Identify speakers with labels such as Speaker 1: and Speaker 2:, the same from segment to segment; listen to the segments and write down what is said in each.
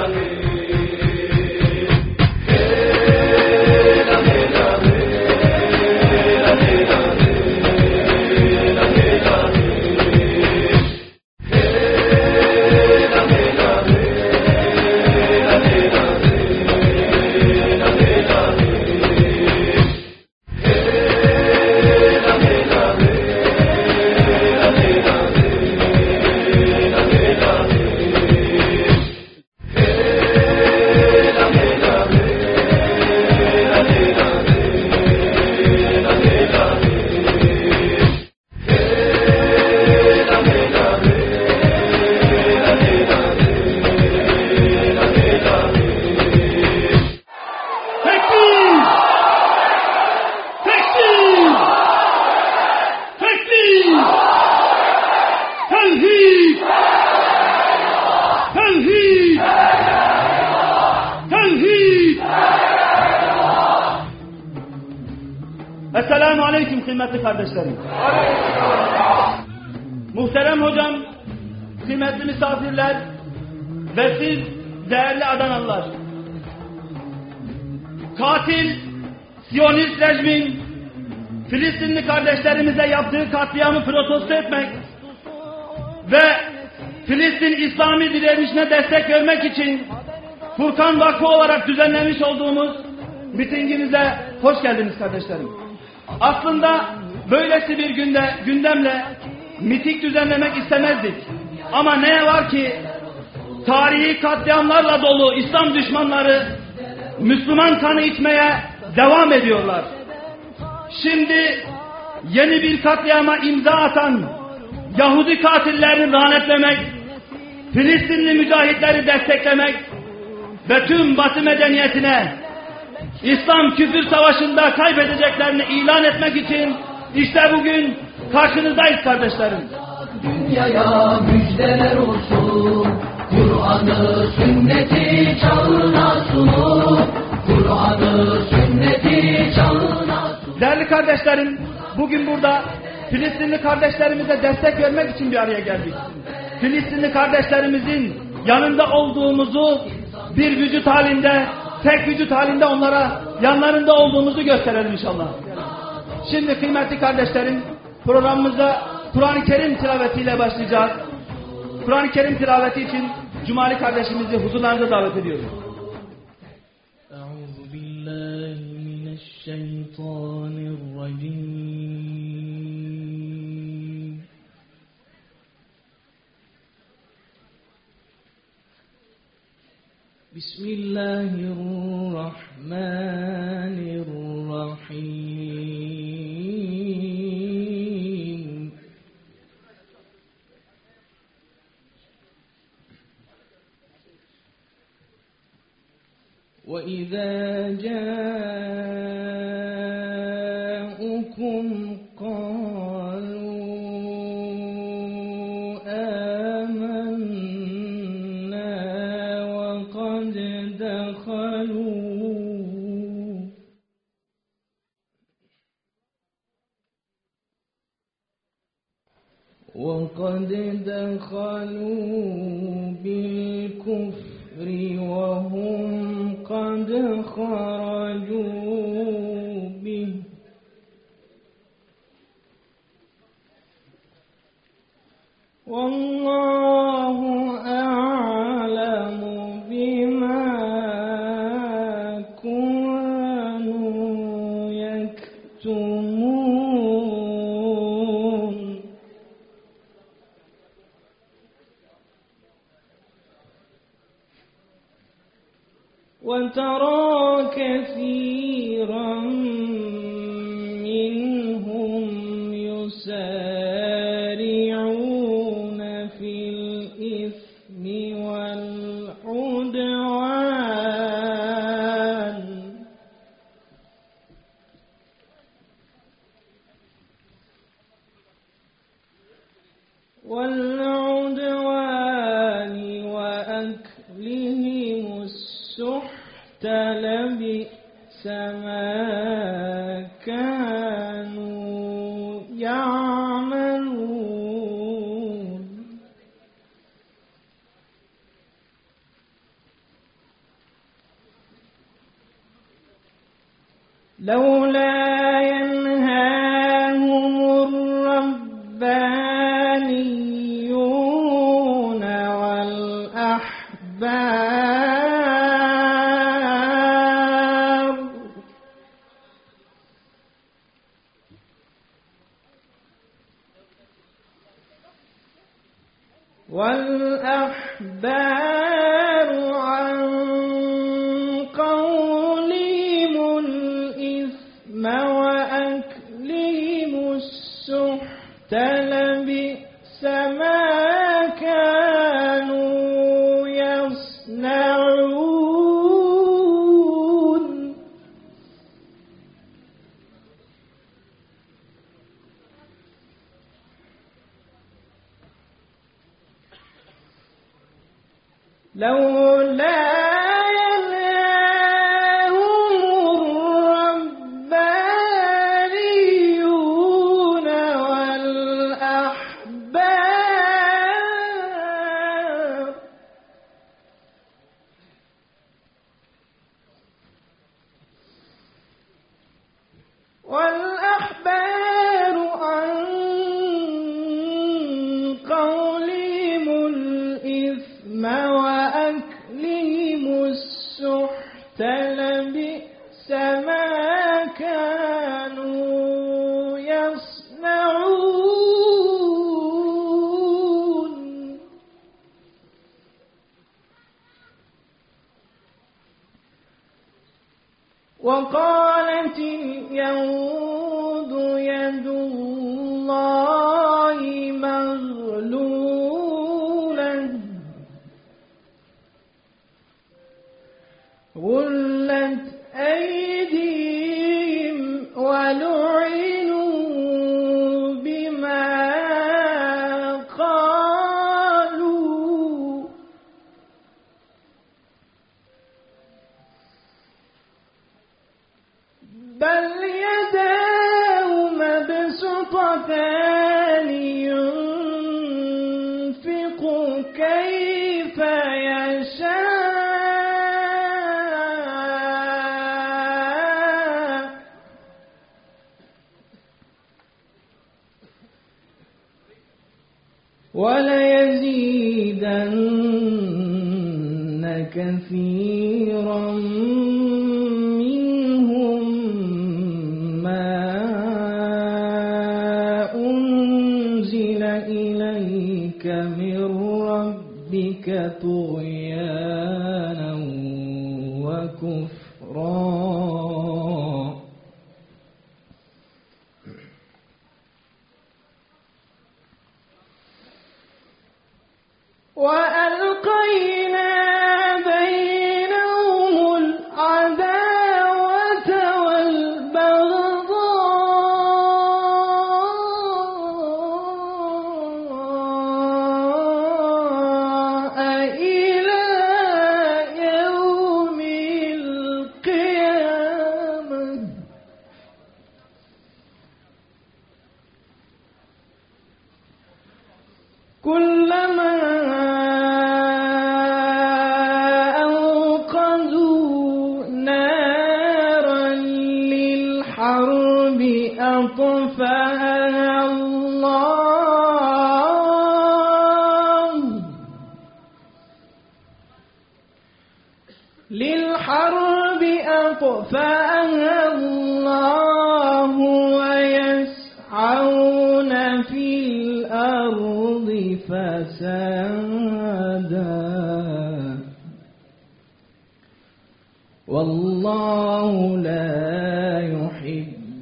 Speaker 1: Esselamu Aleyküm kıymetli kardeşlerim. Muhterem hocam, kıymetli misafirler ve siz değerli Adanalılar. Katil, Siyonist rejimin Filistinli kardeşlerimize yaptığı katliamı protesto etmek ve Filistin İslami direnişine destek vermek için Furkan Vakfı olarak düzenlemiş olduğumuz mitingimize hoş geldiniz kardeşlerim. Aslında böylesi bir gündemle miting düzenlemek istemezdik. Ama ne var ki tarihi katliamlarla dolu İslam düşmanları Müslüman kanı içmeye devam ediyorlar. Şimdi yeni bir katliama imza atan Yahudi katillerini lanetlemek, Filistinli mücahitleri desteklemek ve tüm Batı medeniyetine İslam küfür savaşında kaybedeceklerini ilan etmek için işte bugün karşınızdayız kardeşlerim.
Speaker 2: Dünyaya müjdeler olsun, Kur'an'ı sünneti çağına sunur, Kur'an'ı sünneti çağına sunur.
Speaker 1: Değerli kardeşlerim, bugün burada Filistinli kardeşlerimize destek vermek için bir araya geldik. Filistinli kardeşlerimizin yanında olduğumuzu bir vücut halinde, tek vücut halinde onlara yanlarında olduğumuzu gösterelim inşallah. Şimdi kıymetli kardeşlerim, programımıza Kur'an-ı Kerim tilavetiyle başlayacağız. Kur'an-ı Kerim tilaveti için Cumali kardeşimizi huzurlarınıza davet ediyoruz.
Speaker 2: Euzubillahimineşşeytanirracim. Bismillahirrahmanirrahim. وَإِذَا جَاءُكُمْ قَالُوا آمَنَّا وَقَدْ دخلوا بالكفر وهم قد خرجوا به والله أعلم بما كانوا يكتمون وترى كثيرا منهم يسارعون في الإثم والعدوان وأكلهم السحت لبئس ما كانوا يعملون لولا ينهاهم الربانيون والأحبار عن قولهم الإثم وأكلهم السحت لبئس ما كانوا يصنعون لولا ينهاهم الربانيون والأحبار عن قولهم الإثم وأكلهم السحت لبئس ما كانوا يصنعون وقالت اليهود يد الله مغلولة غلت أيديهم ولعنوا بما قالوا بل يداه مبسوطتان ينفق كيف يشاء وليزيدن كثيرا منهم ما أنزل إليك من ربك طغيانا وكفرا وألقينا بينهم العداوة والبغضاء إلى يوم القيامة كلما أوقدوا نارا للحرب أطفأها الله ويسعون في الأرض فسادا والله لا يحب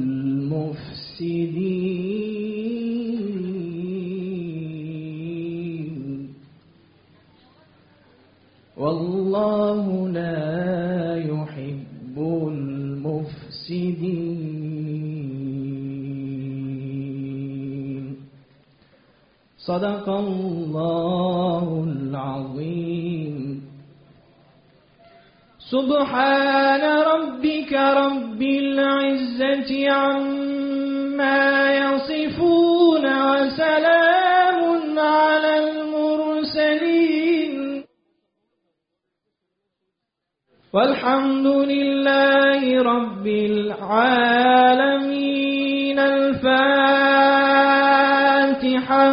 Speaker 2: المفسدين والله لا يحب المفسدين صدق الله العظيم. سبحان ربك رب العزة عما يصفون وسلام على المرسلين Velhamdülillahi Rabbil alemin. El Fatiha.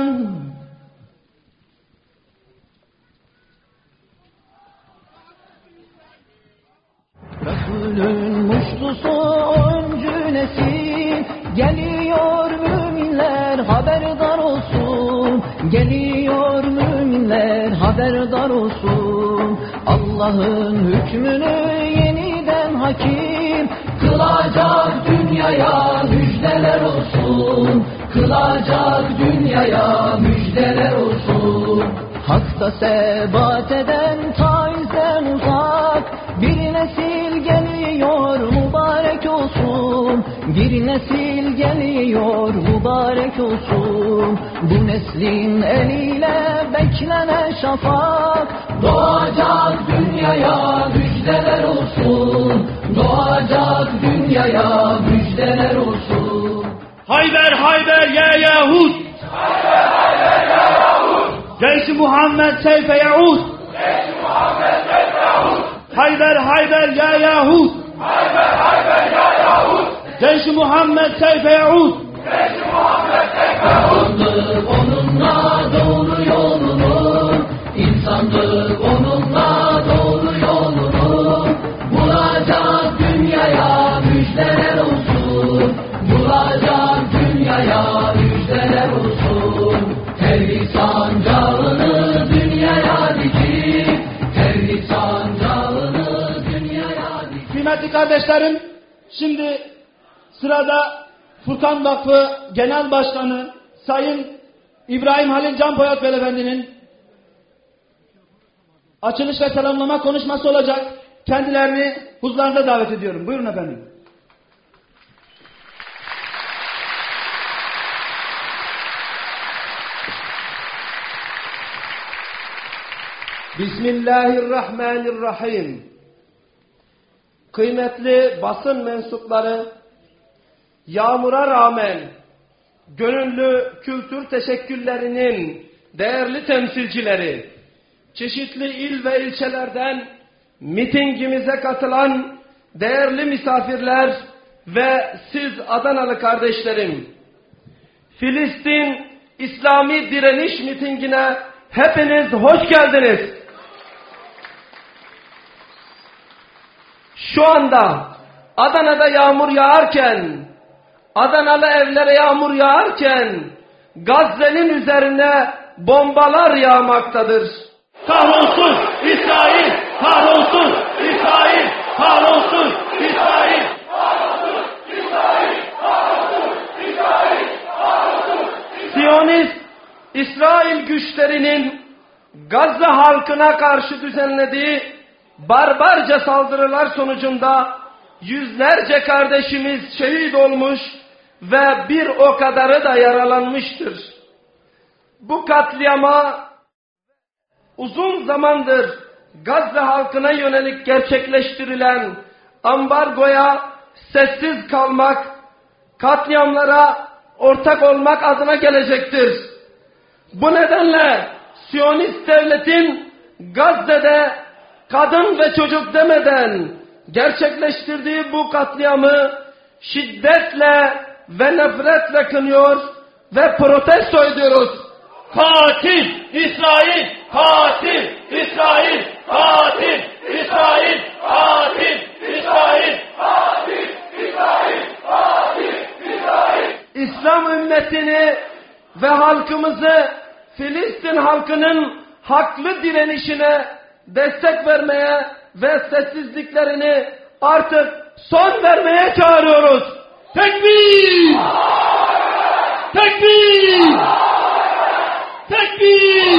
Speaker 3: Resulün muşlusu öncü nesil, geliyor müminler haberdar olsun. Geliyor müminler haberdar olsun. Allah'ın hükmünü yeniden hakim kılacak dünyaya müjdeler olsun. Kılacak dünyaya müjdeler olsun. Hakta sebat eden taizden uzak bir nesil geliyor mübarek olsun. Bir nesil geliyor mübarek olsun. Bu neslin eliyle beklenen şafak doğacak dünyaya müjdeler olsun. Doğacak dünyaya müjdeler olsun.
Speaker 1: Hayber Hayber ya Yahud! Hayber Hayber ya Yahud! Ceyş-i Muhammed seyfe yaud! Ceyş-i Muhammed seyfe yaud! Hayber Hayber ya Yahud! Hayber Hayber ya Yahud! Ceyş-i Muhammed seyfe yaud! Ceyş-i Muhammed seyfe yaud!
Speaker 3: İnsanlık onunla doğru yolunu, insanlık onunla doğru yolunu bulacak dünyaya müjdeler olsun. Bulacak dünyaya müjdeler olsun. Tevhid sancağını dünyaya dikip, tevhid sancağını dünyaya dikip.
Speaker 1: Kıymetli kardeşlerim, şimdi sırada Furkan Vakfı Genel Başkanı Sayın İbrahim Halil Canpoyat Beyefendi'nin açılış ve selamlama konuşması olacak. Kendilerini huzurlarınıza davet ediyorum. Buyurun efendim.
Speaker 4: Bismillahirrahmanirrahim. Kıymetli basın mensupları, yağmura rağmen gönüllü kültür teşekküllerinin değerli temsilcileri, çeşitli il ve ilçelerden mitingimize katılan değerli misafirler ve siz Adanalı kardeşlerim, Filistin İslami Direniş Mitingine hepiniz hoş geldiniz. Şu anda Adana'da yağmur yağarken, Adanalı evlere yağmur yağarken, Gazze'nin üzerine bombalar yağmaktadır.
Speaker 1: Kahrolsun İsrail! Kahrolsun İsrail! Kahrolsun İsrail! Kahrolsun İsrail! Kahrolsun İsrail! Kahrolsun İsrail!
Speaker 4: Siyonist İsrail güçlerinin Gazze halkına karşı düzenlediği barbarca saldırılar sonucunda yüzlerce kardeşimiz şehit olmuş ve bir o kadarı da yaralanmıştır. Bu katliama uzun zamandır Gazze halkına yönelik gerçekleştirilen ambargoya sessiz kalmak, katliamlara ortak olmak adına gelecektir. Bu nedenle Siyonist devletin Gazze'de kadın ve çocuk demeden gerçekleştirdiği bu katliamı şiddetle ve nefretle kınıyor ve protesto ediyoruz.
Speaker 1: Katil İsrail! Katil İsrail! Katil İsrail! Katil İsrail! Katil İsrail! Katil İsrail!
Speaker 4: İslam ümmetini ve halkımızı Filistin halkının haklı direnişine destek vermeye ve sessizliklerini artık son vermeye çağırıyoruz.
Speaker 1: Tekbir! Tekbir! Tekbir!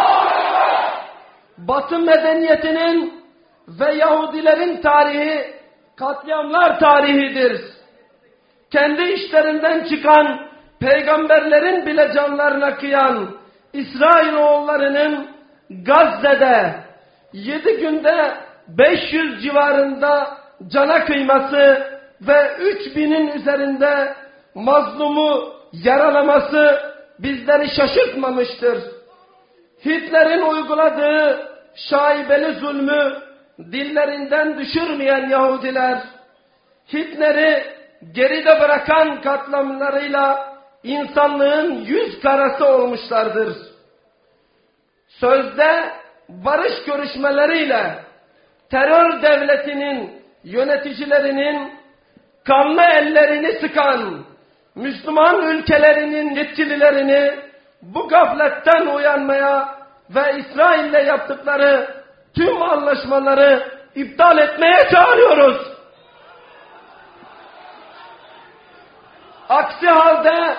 Speaker 4: Batı medeniyetinin ve Yahudilerin tarihi katliamlar tarihidir. Kendi işlerinden çıkan peygamberlerin bile canlarına kıyan İsrailoğullarının Gazze'de 7 günde 500 civarında cana kıyması ve 3000'in üzerinde mazlumu yaralaması bizleri şaşırtmamıştır. Hitler'in uyguladığı şaibeli zulmü dillerinden düşürmeyen Yahudiler, Hitler'i geride bırakan katliamlarıyla insanlığın yüz karası olmuşlardır. Sözde barış görüşmeleriyle terör devletinin yöneticilerinin kanlı ellerini sıkan Müslüman ülkelerinin yetkililerini bu gafletten uyanmaya ve İsrail'le yaptıkları tüm anlaşmaları iptal etmeye çağırıyoruz. Aksi halde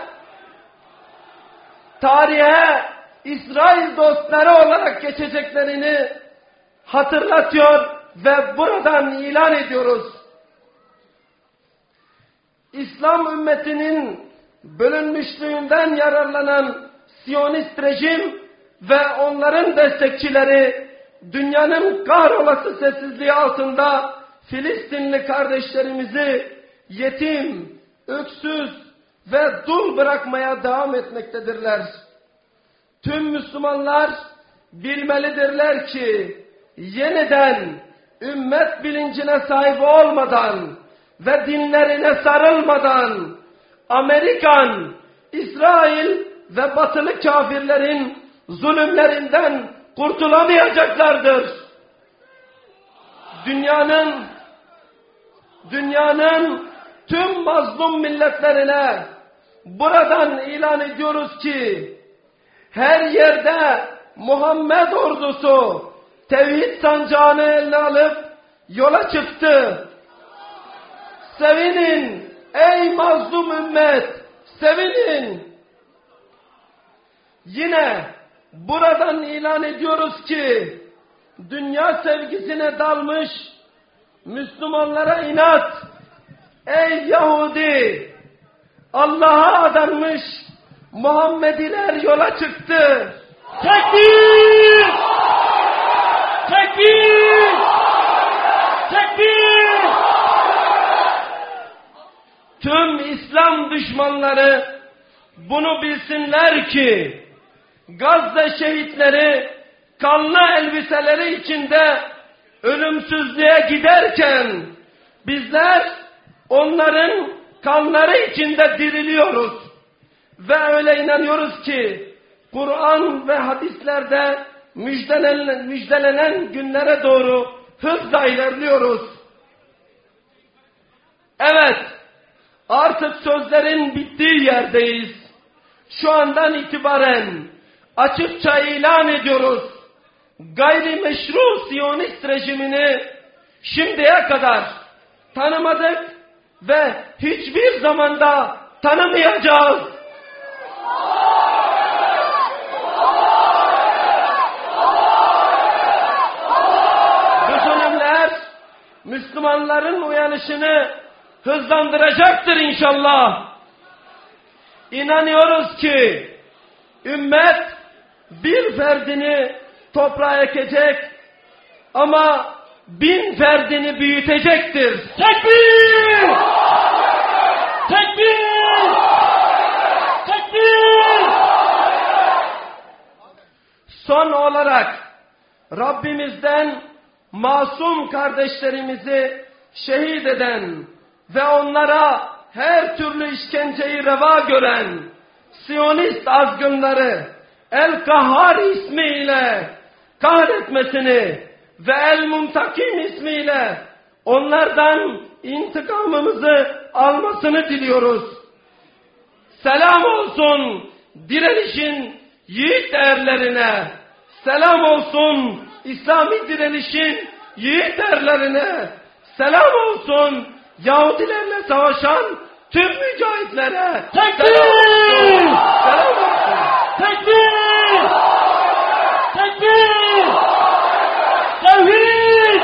Speaker 4: tarihe İsrail dostları olarak geçeceklerini hatırlatıyor ve buradan ilan ediyoruz. İslam ümmetinin bölünmüşlüğünden yararlanan Siyonist rejim ve onların destekçileri dünyanın kahrolası sessizliği altında Filistinli kardeşlerimizi yetim, öksüz ve dul bırakmaya devam etmektedirler. Tüm Müslümanlar bilmelidirler ki yeniden ümmet bilincine sahip olmadan ve dinlerine sarılmadan Amerikan, İsrail ve batılı kafirlerin zulümlerinden kurtulamayacaklardır. Dünyanın tüm mazlum milletlerine buradan ilan ediyoruz ki her yerde Muhammed ordusu tevhid sancağını eline alıp yola çıktı. Sevinin ey mazlum ümmet, sevinin. Yine buradan ilan ediyoruz ki dünya sevgisine dalmış Müslümanlara inat, ey Yahudi, Allah'a adanmış Muhammediler yola çıktı.
Speaker 1: Tekbir! Tekbir! Tekbir!
Speaker 4: Tüm İslam düşmanları bunu bilsinler ki Gazze şehitleri kanlı elbiseleri içinde ölümsüzlüğe giderken bizler onların kanları içinde diriliyoruz. Ve öyle inanıyoruz ki Kur'an ve hadislerde müjdelenen günlere doğru hızla ilerliyoruz. Evet, artık sözlerin bittiği yerdeyiz. Şu andan itibaren açıkça ilan ediyoruz. Gayrimeşru Siyonist rejimini şimdiye kadar tanımadık ve hiçbir zamanda tanımayacağız. Bu dönemler Müslümanların uyanışını hızlandıracaktır inşallah. İnanıyoruz ki ümmet bir ferdini toprağa ekecek ama 1000 ferdini büyütecektir.
Speaker 1: Tekbir! Tekbir! Tekbir!
Speaker 4: Son olarak Rabbimizden masum kardeşlerimizi şehit eden ve onlara her türlü işkenceyi reva gören Siyonist azgınları El-Kahhar ismiyle kahretmesini ve El-Muntakim ismiyle onlardan intikamımızı almasını diliyoruz. Selam olsun direnişin yiğit erlerine, selam olsun İslami direnişin yiğit erlerine, selam olsun Yahudilerle savaşan tüm mücahitlere.
Speaker 1: Tekbir!
Speaker 4: Selam olsun.
Speaker 1: Tekbir! Tekbir! Tevhid!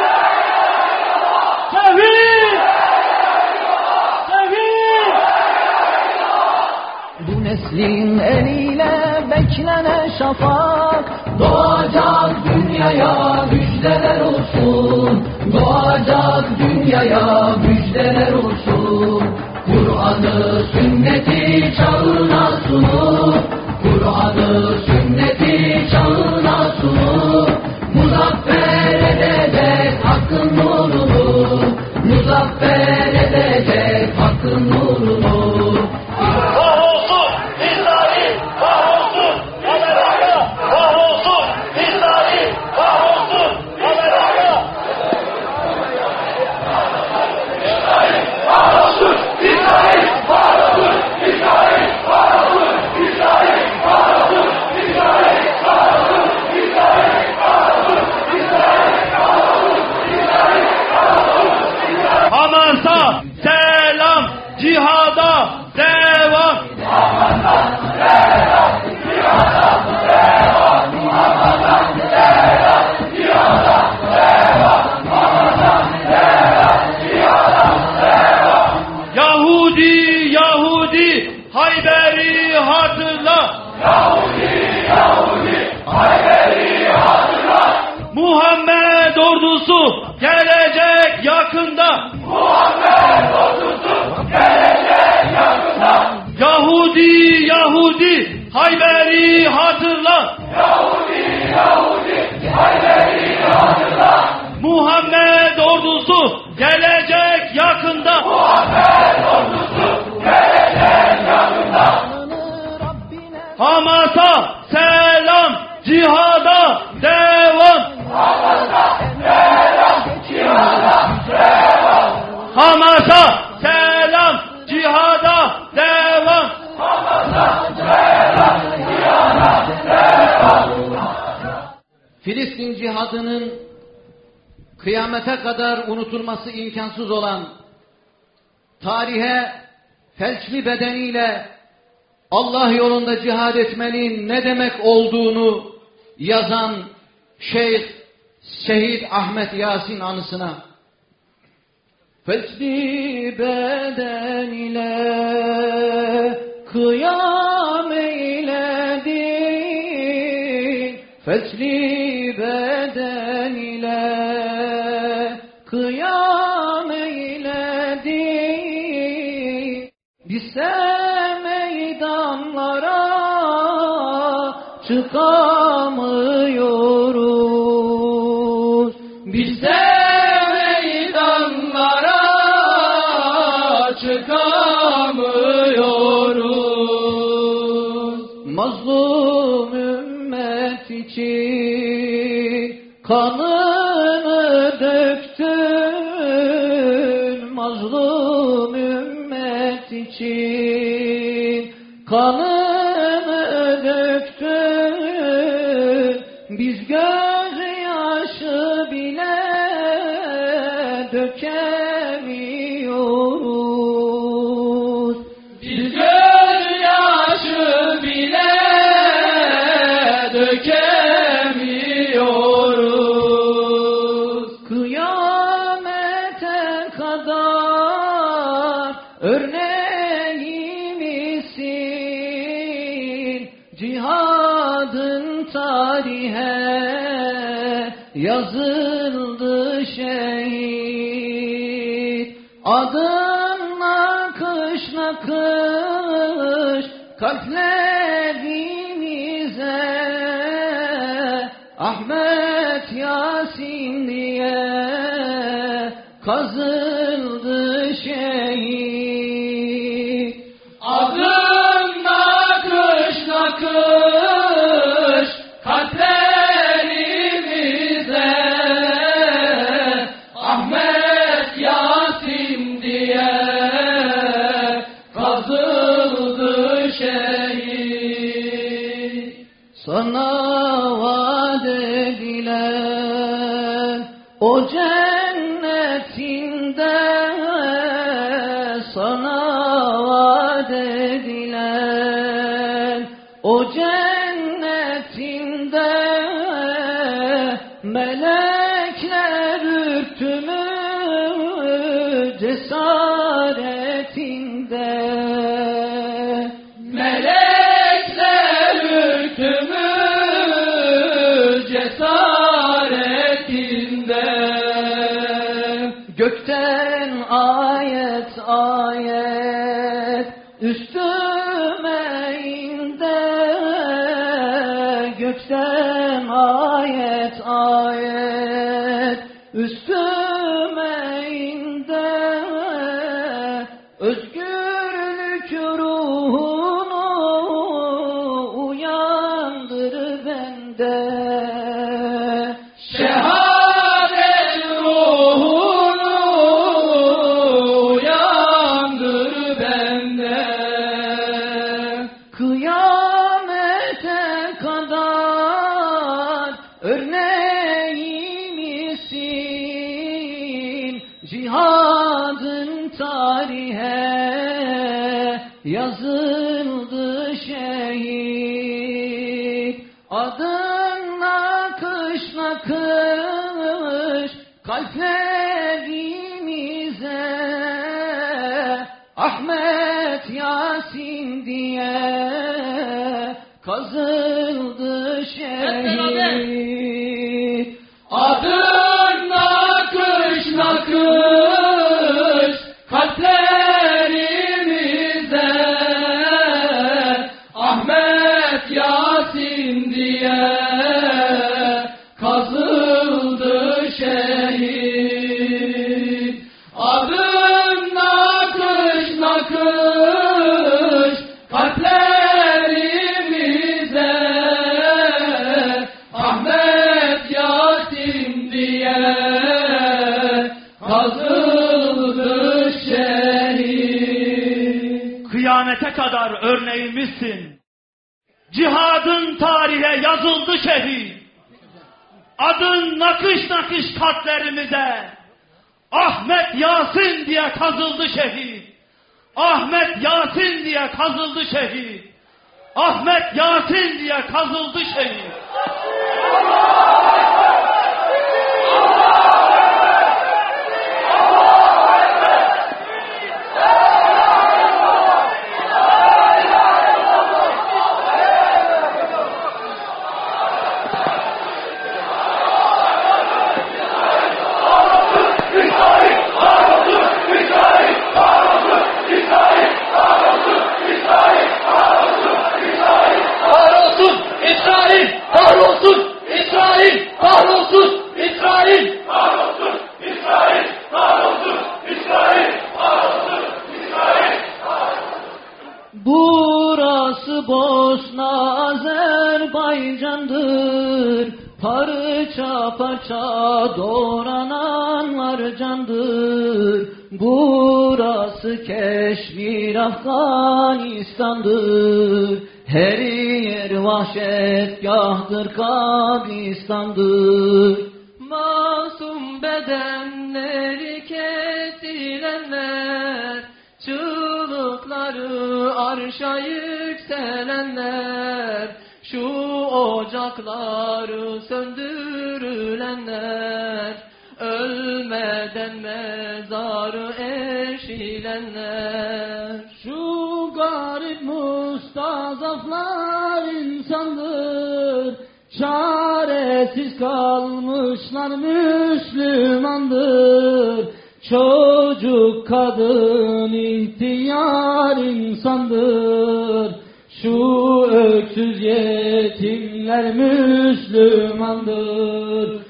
Speaker 1: Tevhid! Tevhid!
Speaker 3: Bu neslin eliyle beklenen şafak doğacak dünyaya müjdeler olsun. Doğacak dünyaya müjdeler olsun. Kur'an'ı sünneti çağına sunur. Kur'an'ı sünneti çağına sunur. Muzaffer edecek hak mukabele edecek hakkın nurunu.
Speaker 1: Kahrolsun İsrail, kahrolsun Amerika, kahrolsun İsrail, kahrolsun Amerika. İsrail, kahrolsun İsrail, kahrolsun İsrail, kahrolsun İsrail, kahrolsun İsrail, kahrolsun İsrail, kahrolsun İsrail, kahrolsun İsrail, kahrolsun İsrail. Hamas'a selam, cihada devam. Hamas'a selam, cihada devam. Hamas'a selam, cihada devam. Hamas'a selam, cihada devam. Yahudi, Yahudi, Hayber'i hatırla. Yahudi, Yahudi, Hayber'i hatırla. Muhammed ordusu gelecek yakında. Muhammed ordusu gelecek yakında. Yahudi, Yahudi, Hayber'i hatırla. Yahudi, Yahudi, Hayber'i hatırla. Muhammed ordusu gelecek yakında. Muhammed ordusu gelecek yakında. Hamas'a selam, cihada devam. Hamas'a selam, cihada devam. Hamas'a selam, cihada devam. Hamas'a selam, cihada devam.
Speaker 3: Filistin cihadının kıyamete kadar unutulması imkansız olan, tarihe felçli bedeniyle Allah yolunda cihad etmenin ne demek olduğunu yazan Şehit Ahmet Yasin anısına, felçli beden ile kıyam eyledin, felçli beden ile kıyam eyledin, bizse meydanlara çıkamıyoruz, bizse meydanlara çıkamıyoruz. Mazlum ümmet için kanını döktün, mazlum ümmet için kanını döktün, biz gözyaşı bile dökemiyoruz, biz gözyaşı bile dökemiyoruz. Kıyamete kadar örneğimizsin, cihadın tarihe yazıldı şehit, adın nakış nakış kalplerimize, Ahmet Yasin diye kazıldı şehit, adın nakış nakış kalplerimize, Ahmet Yasin diye kazıldı şehit. Sana vaat edilen o cennetinde, sana vaat edilen o cennetinde, melekler ürktü mü cesaretinde, melekler ürktü mü cesaretinde, gökten ayet ayet üstüme indi, gökten ayet ayet üstüme indi, Cihadın tarihe yazıldı şehit. Adın nakış nakış kalplerimize, Ahmet Yasin diye kazıldı şehit. Adın nakış nakış kalplerimize, Ahmet Yasin diye kazıldı şehit. Adın nakış nakış kalplerimize, Ahmet Yasin diye kazıldı şehit.
Speaker 1: Kıyamete kadar örneğimizsin. Cihadın tarihe yazıldı şehit. Adın nakış nakış kalplerimize, Ahmet Yasin diye kazıldı şehit. Ahmet Yasin diye kazıldı şehit. Ahmet Yasin diye kazıldı şehit.
Speaker 3: Burası Bosna Azerbaycan'dır, parça parça doğrananlar candır. Burası Keşmir Afganistan'dır, her yer vahşetgahtır, kabristandır. Masum bedenleri kesilenler, çığlıkları arşa yükselenler, şu ocakları söndürülenler, ölmeden mezarı eşilenler. Şu garip mustazaflar insandır, çaresiz kalmışlar Müslümandır. Çocuk, kadın, ihtiyar insandır, şu öksüz yetimler Müslümandır.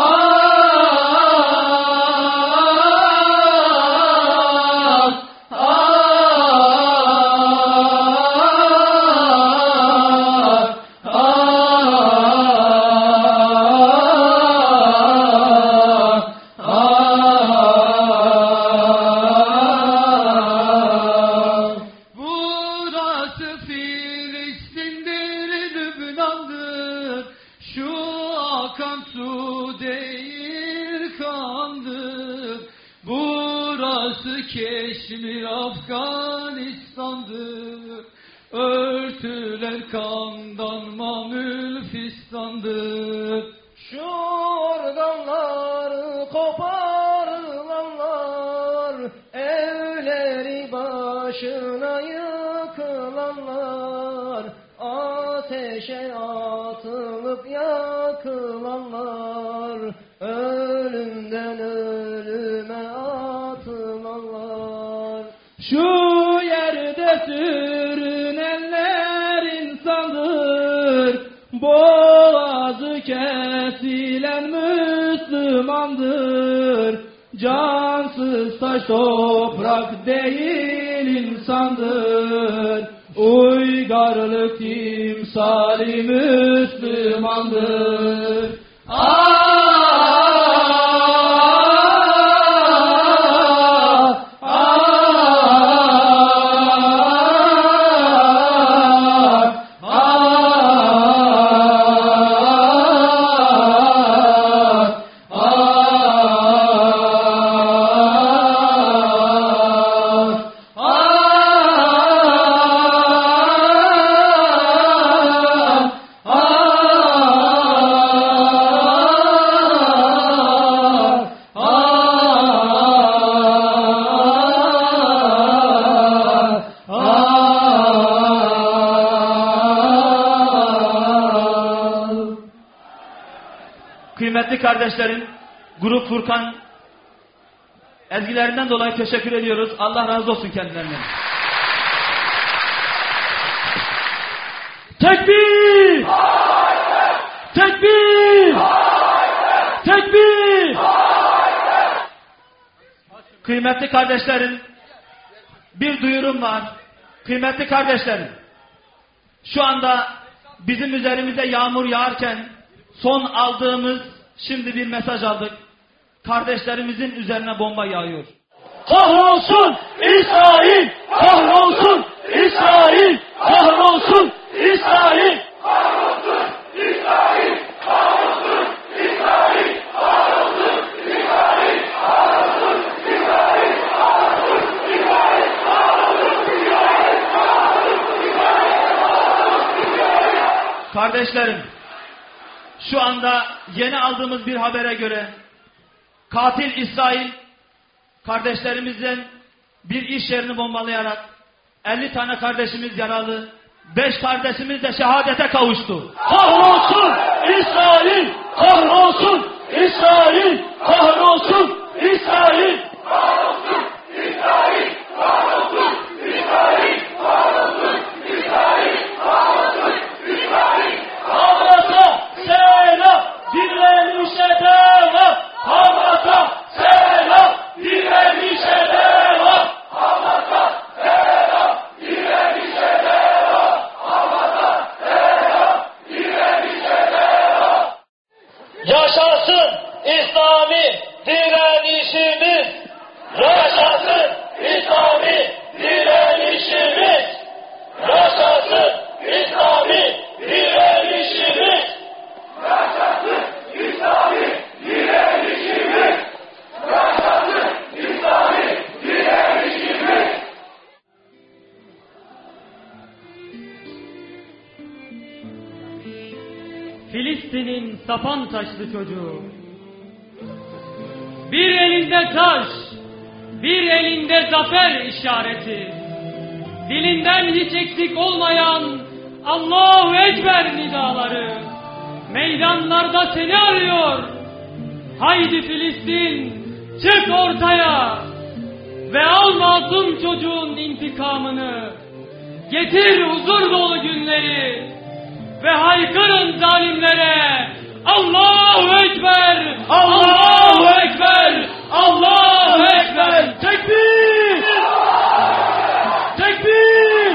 Speaker 3: Keşmir Afganistan'dır, örtüler kandan mamül fistandır. Şu organları koparılanlar, evleri başına yıkılanlar, ateşe atılıp yakılanlar, ölümden ölüme atılanlar. Şu yerde sürünenler insandır, boğazı kesilen Müslümandır. Cansız taş toprak değil insandır, uygarlık timsali Müslümandır.
Speaker 1: Kıymetli kardeşlerim, Grup Furkan ezgilerinden dolayı teşekkür ediyoruz. Allah razı olsun kendilerinden. Tekbir! Tekbir! Tekbir! Kıymetli kardeşlerim, bir duyurum var. Kıymetli kardeşlerim, şu anda bizim üzerimize yağmur yağarken son aldığımız, şimdi bir mesaj aldık. Kardeşlerimizin üzerine bomba yağıyor. Kahrolsun İsrail! Kahrolsun İsrail! Kahrolsun İsrail! Kahrolsun İsrail! Kahrolsun İsrail! Kahrolsun İsrail! Kahrolsun İsrail! Kahrolsun İsrail! Kahrolsun İsrail! Kardeşlerim, şu anda yeni aldığımız bir habere göre katil İsrail kardeşlerimizin bir iş yerini bombalayarak 50 tane kardeşimiz yaralı, 5 kardeşimiz de şehadete kavuştu. Kahrolsun İsrail! Kahrolsun İsrail! Kahrolsun İsrail! Kahrolsun İsrail! Kahrolsun İsrail! Kahrolsun İsrail! Kahrolsun İsrail! Hamas'a selam! Direnişe devam! Hamas'a selam! Direnişe devam! Hamas'a selam! Direnişe devam! Hamas'a selam! Direnişe devam! Yaşasın İslami direnişimiz! Yaşasın İslami direnişimiz! Yaşasın İslami direnişimiz! Yaşasın İslami direnişimiz! Yaşasın İslami direnişimiz!
Speaker 5: Filistin'in sapan taşlı çocuğu. Bir elinde taş, bir elinde zafer işareti. Dilinden hiç eksik olmayan Allahu Ekber nidaları. Meydanlarda seni arıyor. Haydi Filistin, çık ortaya ve al masum çocuğun intikamını. Getir huzur dolu günleri ve haykırın zalimlere. Allahu Ekber! Allahu Ekber! Allahu Ekber! Tekbir! Tekbir!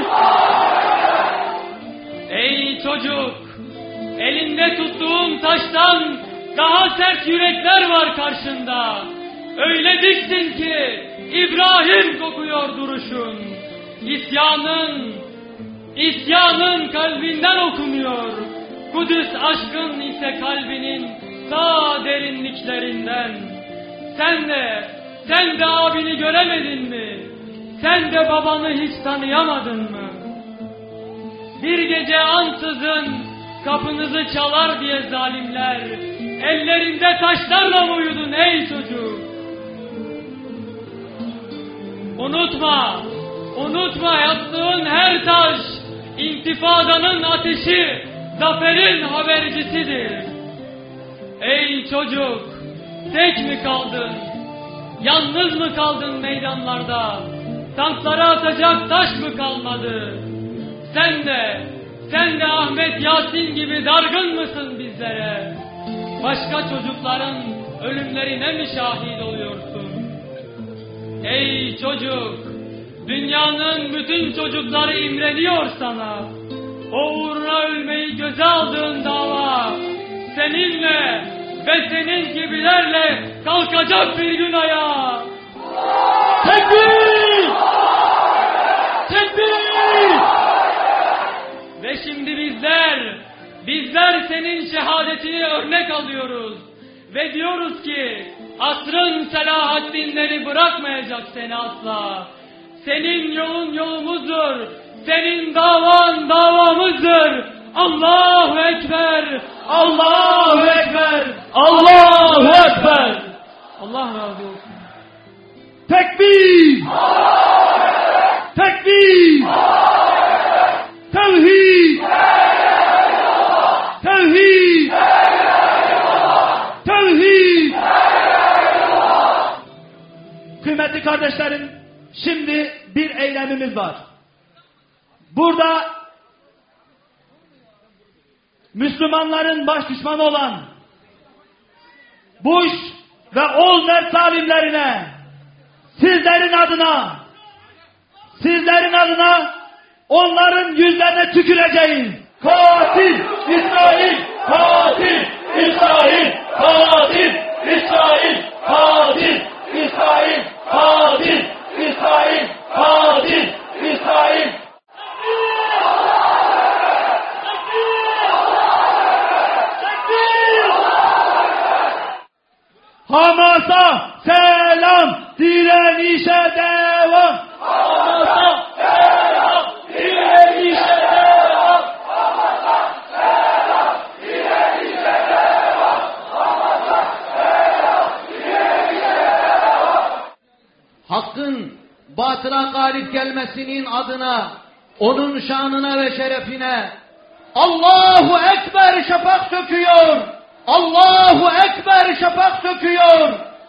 Speaker 5: Ey çocuk! Elinde tuttuğun taştan daha sert yürekler var karşında. Öyle diksin ki İbrahim kokuyor duruşun. İsyanın kalbinden okunuyor. Kudüs aşkın ise kalbinin ta derinliklerinden. Sen de abini göremedin mi? Sen de babanı hiç tanıyamadın mı? Bir gece ansızın kapınızı çalar diye zalimler, ellerinde taşlarla mı uyudun ey çocuk? Unutma yattığın her taş, intifadanın ateşi, zaferin habercisidir. Ey çocuk, tek mi kaldın? Yalnız mı kaldın meydanlarda? Tanklara atacak taş mı kalmadı? Sen de Ahmet Yasin gibi dargın mısın bizlere? Başka çocukların ölümlerine mi şahit oluyorsun? Ey çocuk, dünyanın bütün çocukları imreniyor sana. O uğruna ölmeyi göze aldığın dava, seninle ve senin gibilerle kalkacak bir gün ayağa. Tekbir! Tekbir! Ve şimdi bizler senin şehadetini örnek alıyoruz. Ve diyoruz ki asrın Selahaddinleri bırakmayacak seni asla. Senin yolun yolumuzdur. Senin davan davamızdır. Allahu Ekber! Allahu Ekber! Allahu Ekber! Allah razı olsun.
Speaker 1: Tekbir! Tekbir! Tevhid! Tevhid! Tevhid! Kıymetli kardeşlerim, şimdi bir eylemimiz var. Burada Müslümanların baş düşmanı olan Bush ve Olmert zalimlerine sizlerin adına onların yüzlerine tüküreceğiz. Katil İsrail! Katil İsrail! Katil İsrail! Katil İsrail! Katil İsrail! Katil İsrail! Hamas'a selam, direnişe devam. Hamas'a selam, direnişe devam. Hamas'a selam, direnişe devam. Hamas'a selam, direnişe devam.
Speaker 3: Hakkın batıla galip gelmesinin adına, onun şanına ve şerefine Allahu Ekber şafak söküyor. Allahu Ekber şafak söküyor.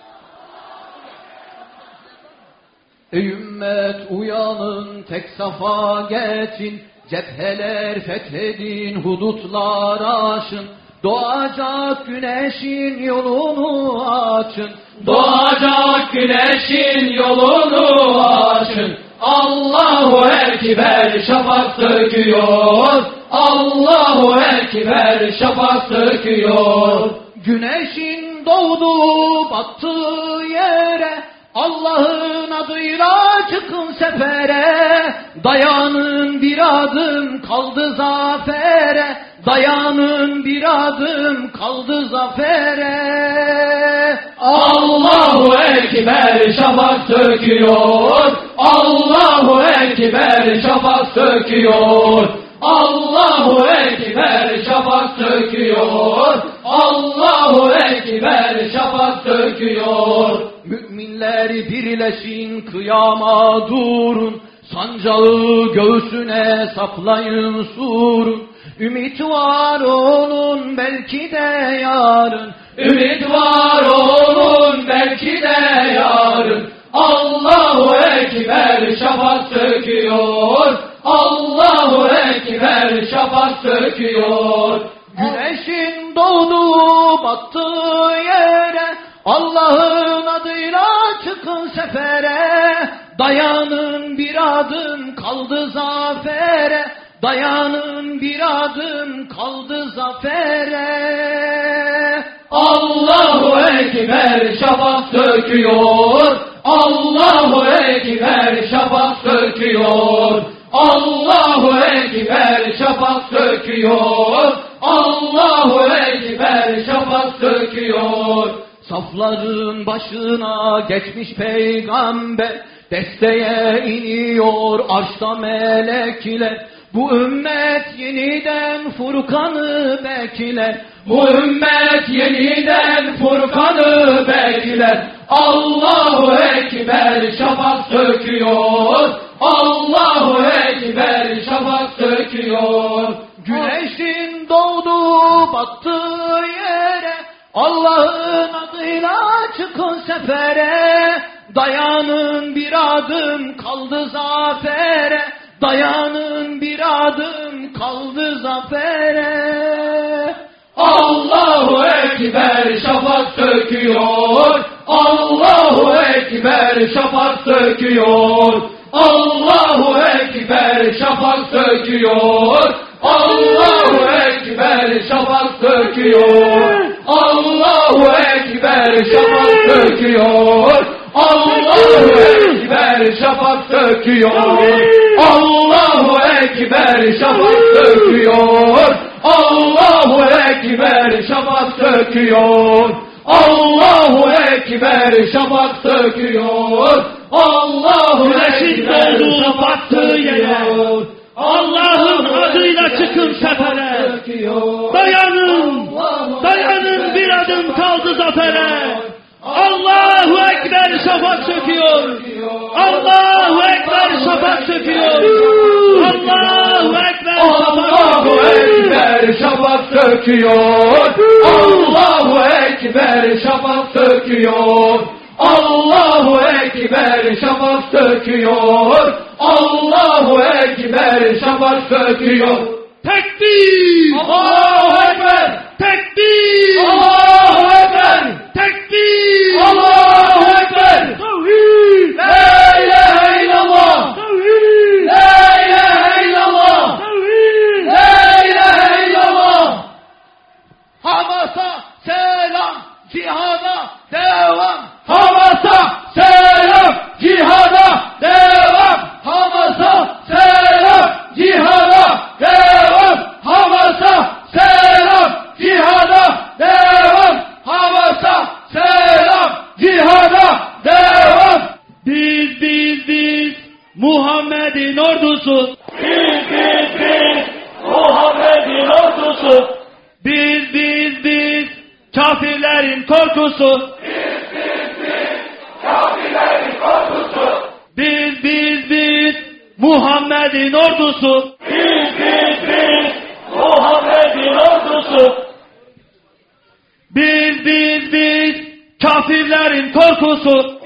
Speaker 3: Ey ümmet uyanın, tek safa geçin, cepheler fethedin, hudutlar aşın, doğacak güneşin yolunu açın, doğacak güneşin yolunu açın. Allahu Ekber şafak söküyor. Allahu Ekber şafak söküyor. Güneşin doğdu battığı yere, Allah'ın adıyla çıkın sefere. Dayanın bir adım kaldı zafere. Dayanın bir adım kaldı zafere. Allahu Ekber şafak söküyor. Allahu Ekber şafak söküyor. Allahu Ekber şafak söküyor. Allahu Ekber şafak söküyor. Müminler birleşin, kıyama durun, sancağı göğsüne saplayın surun. Ümit var olun belki de yarın. Ümit var olun belki de yarın. Allahu Ekber şafak söküyor. Allahu Ekber şafak söküyor. Güneşin doğduğu battığı yere, Allah'ın adıyla çıkın sefere. Dayanın bir adım kaldı zafere. Dayanın bir adım kaldı zafere. Allahu Ekber şafak söküyor. Allahu Ekber şafak söküyor. Allahu Ekber şafak söküyor. Allahu Ekber şafak söküyor. Safların başına geçmiş peygamber, desteğe iniyor arşta melekler. Bu ümmet yeniden Furkan'ı bekler. Bu ümmet yeniden Furkan'ı bekler. Allahu Ekber şafak söküyor. Allahu Ekber şafak söküyor. Güneşin doğduğu battığı yere, Allah'ın adıyla çıkın sefere. Dayanın bir adım kaldı zafere. Dayanın bir adım kaldı zafere. Allahu Ekber şafak söküyor. Allahu Ekber şafak söküyor. Allahu Ekber şafak söküyor. Allahu Ekber şafak söküyor. Allahu Ekber şafak söküyor. Allahu Ekber şafak söküyor. Allahu Ekber şafak söküyor. Allahu Ekber şafak söküyor. Allahu Ekber şafak söküyor. Allahu Ekber şafak söküyor.
Speaker 1: Allah'ın adıyla çıkın sefere. Dayanın, dayanın bir adım kaldı zafere. Allahu Ekber şafak söküyor. Allahu Ekber şafak söküyor. Allahu Ekber
Speaker 3: şafak söküyor. Allahu Ekber şafak söküyor. Allahu Ekber Ekber şafak söküyor. Allahu Ekber şafak söküyor.
Speaker 1: Tekbir!
Speaker 3: Allahu Ekber!
Speaker 1: Tekbir!
Speaker 3: Allahu Ekber!
Speaker 1: Tekbir!
Speaker 3: Allahu Ekber!
Speaker 1: Tevhid!
Speaker 3: La ilahe illallah!
Speaker 1: Tevhid!
Speaker 3: La ilahe illallah!
Speaker 1: Tevhid!
Speaker 3: La ilahe illallah! Hamas'a selam, cihada devam! Hamas'a selam, cihada devam! Hamas'a selam, cihada devam! Hamas'a selam, cihada devam! Hamas'a selam, cihada devam!
Speaker 1: Biz Muhammed'in ordusu.
Speaker 4: Biz Muhammed'in ordusu.
Speaker 1: Biz kafirlerin korkusu.
Speaker 4: Kafirlerin korkusu.
Speaker 1: Biz Muhammed'in ordusu.
Speaker 4: Biz Muhammed'in ordusu.
Speaker 1: Biz kafirlerin korkusu.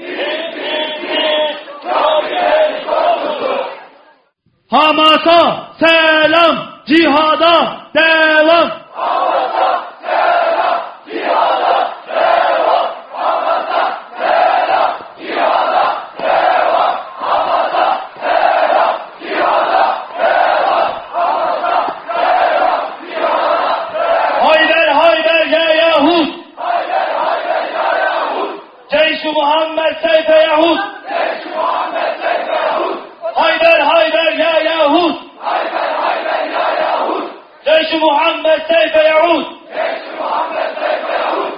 Speaker 4: Kafirlerin korkusu.
Speaker 1: Hamas'a selam, cihada devam.
Speaker 4: Hamas'a selam, cihada devam. Hamas'a selam, cihada devam. Hamas'a selam, cihada devam. Hamas'a selam, cihada devam.
Speaker 1: Hayder ya Yahud.
Speaker 4: Hayder ya Yahud.
Speaker 1: Ceyş-i Muhammed seyfe Yahud.
Speaker 4: Ceyş-i Muhammed seyfe Yahud.
Speaker 1: Hayder ya Yahud.
Speaker 4: Hayder ya Yahud.
Speaker 1: Ceyş-i Muhammed seyfe Yahud.
Speaker 4: Ceyş-i Muhammed seyfe Yahud.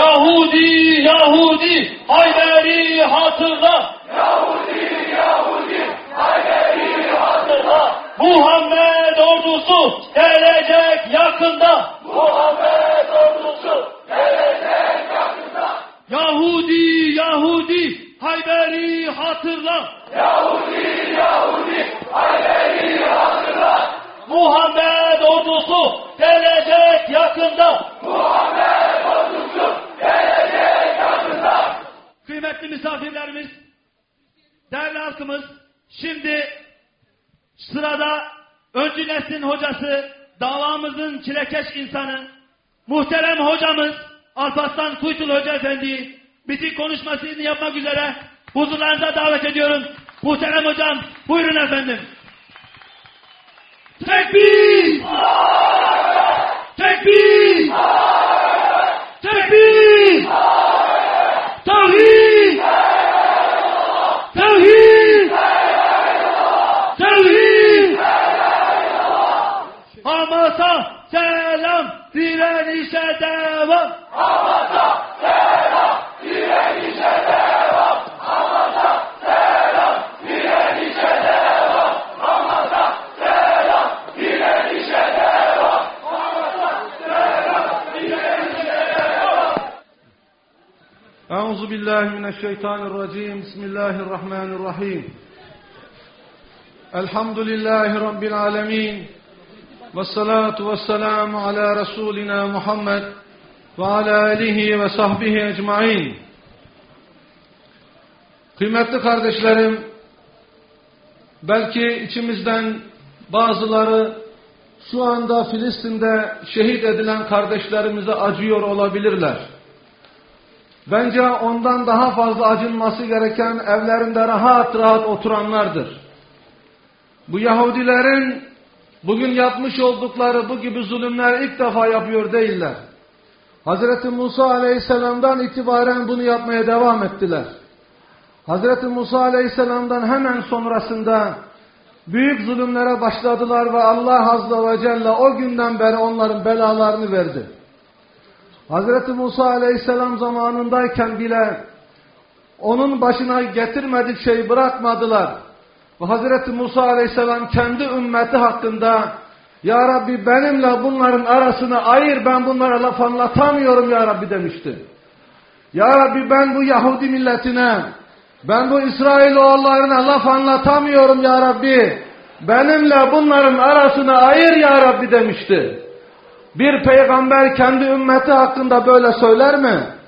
Speaker 1: Yahudi, Hayder'i hatırla.
Speaker 4: Yahudi, Hayder'i hatırla.
Speaker 1: Muhammed ordusu gelecek yakında.
Speaker 4: Muhammed ordusu gelecek yakında.
Speaker 1: Yahudi, Hayder'i hatırla.
Speaker 4: Yahudi, Hayder'i hatırla.
Speaker 1: Muhammed ordusu gelecek yakında.
Speaker 4: Muhammed ordusu gelecek yakında.
Speaker 1: Kıymetli misafirlerimiz, değerli halkımız, şimdi sırada öncü neslin hocası, davamızın çilekeş insanı, muhterem hocamız Alparslan Kuytul Hoca Efendi'yi bitik konuşmasını yapmak üzere huzurlarınıza davet ediyorum. Muhterem hocam, buyurun efendim. Tekbir! Tekbir! Tekbir! Tevhid! Tevhid! Tevhid! Hamas'a selam, direnişe devam.
Speaker 4: Hamas'a selam, direnişe devam. Hamas'a selam, direnişe devam. Hamas'a selam, direnişe devam. Hamas'a selam, direnişe devam.
Speaker 6: Euzu billahi mineşşeytanirracim. Bismillahirrahmanirrahim. Elhamdülillahi rabbil alamin. Vessalatu vesselamu ala Resulina Muhammed ve ala alihi ve sahbihi ecmaîn. Kıymetli kardeşlerim, belki içimizden bazıları şu anda Filistin'de şehit edilen kardeşlerimize acıyor olabilirler. Bence ondan daha fazla acınması gereken evlerinde rahat rahat oturanlardır. Bu Yahudilerin bugün yapmış oldukları bu gibi zulümler ilk defa yapıyor değiller. Hazreti Musa Aleyhisselam'dan itibaren bunu yapmaya devam ettiler. Hazreti Musa Aleyhisselam'dan hemen sonrasında büyük zulümlere başladılar ve Allah Azze ve Celle o günden beri onların belalarını verdi. Hazreti Musa Aleyhisselam zamanındayken bile onun başına getirmedik şeyi bırakmadılar. Ve Hazreti Musa Aleyhisselam kendi ümmeti hakkında Ya Rabbi benimle bunların arasını ayır, ben bunlara laf anlatamıyorum Ya Rabbi demişti. Ya Rabbi ben bu Yahudi milletine, ben bu İsrailoğullarına laf anlatamıyorum Ya Rabbi. Benimle bunların arasını ayır Ya Rabbi demişti. Bir peygamber kendi ümmeti hakkında böyle söyler mi?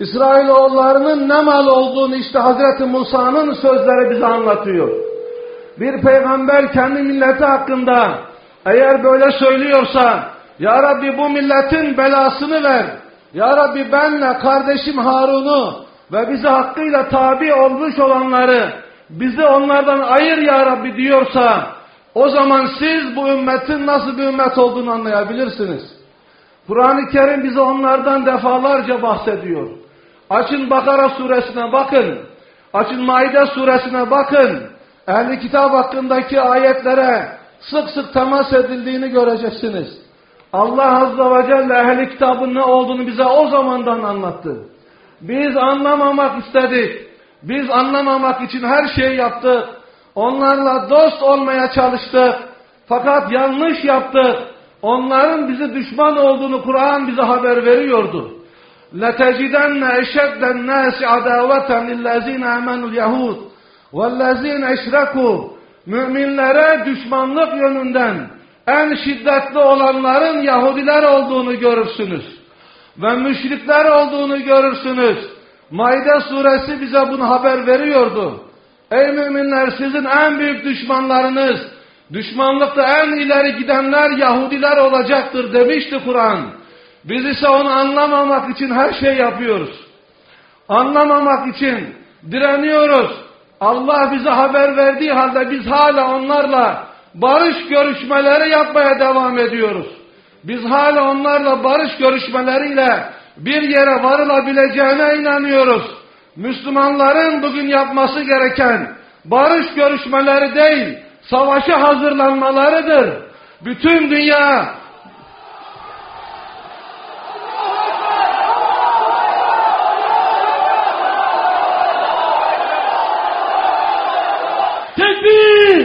Speaker 6: İsrailoğullarının ne mal olduğunu işte Hazreti Musa'nın sözleri bize anlatıyor. Bir peygamber kendi milleti hakkında eğer böyle söylüyorsa, Ya Rabbi bu milletin belasını ver, Ya Rabbi benle kardeşim Harun'u ve bize hakkıyla tabi olmuş olanları bizi onlardan ayır Ya Rabbi diyorsa, o zaman siz bu ümmetin nasıl bir ümmet olduğunu anlayabilirsiniz. Kur'an-ı Kerim bize onlardan defalarca bahsediyor. Açın Bakara suresine bakın, açın Maide suresine bakın, Ehl-i Kitap hakkındaki ayetlere sık sık temas edildiğini göreceksiniz. Allah Azze ve Celle Ehl-i Kitabın ne olduğunu bize o zamandan anlattı. Biz anlamamak istedik. Biz anlamamak için her şeyi yaptık. Onlarla dost olmaya çalıştık. Fakat yanlış yaptık. Onların bize düşman olduğunu Kur'an bize haber veriyordu. لَتَجِدَنَّ اَشَدَّ النَّاسِ عَدَاوَةً لِلَّذ۪ينَ آمَنُوا الْيَهُودِ وَالَّذ۪ينَ اَشْرَكُوا Müminlere düşmanlık yönünden en şiddetli olanların Yahudiler olduğunu görürsünüz. Ve müşrikler olduğunu görürsünüz. Maide suresi bize bunu haber veriyordu. Ey müminler, sizin en büyük düşmanlarınız, düşmanlıkta en ileri gidenler Yahudiler olacaktır demişti Kur'an. Biz ise onu anlamamak için her şey yapıyoruz. Anlamamak için direniyoruz. Allah bize haber verdiği halde biz hala onlarla barış görüşmeleri yapmaya devam ediyoruz. Biz hala onlarla barış görüşmeleriyle bir yere varılabileceğine inanıyoruz. Müslümanların bugün yapması gereken barış görüşmeleri değil, savaşa hazırlanmalarıdır. Bütün dünya
Speaker 1: tekbir!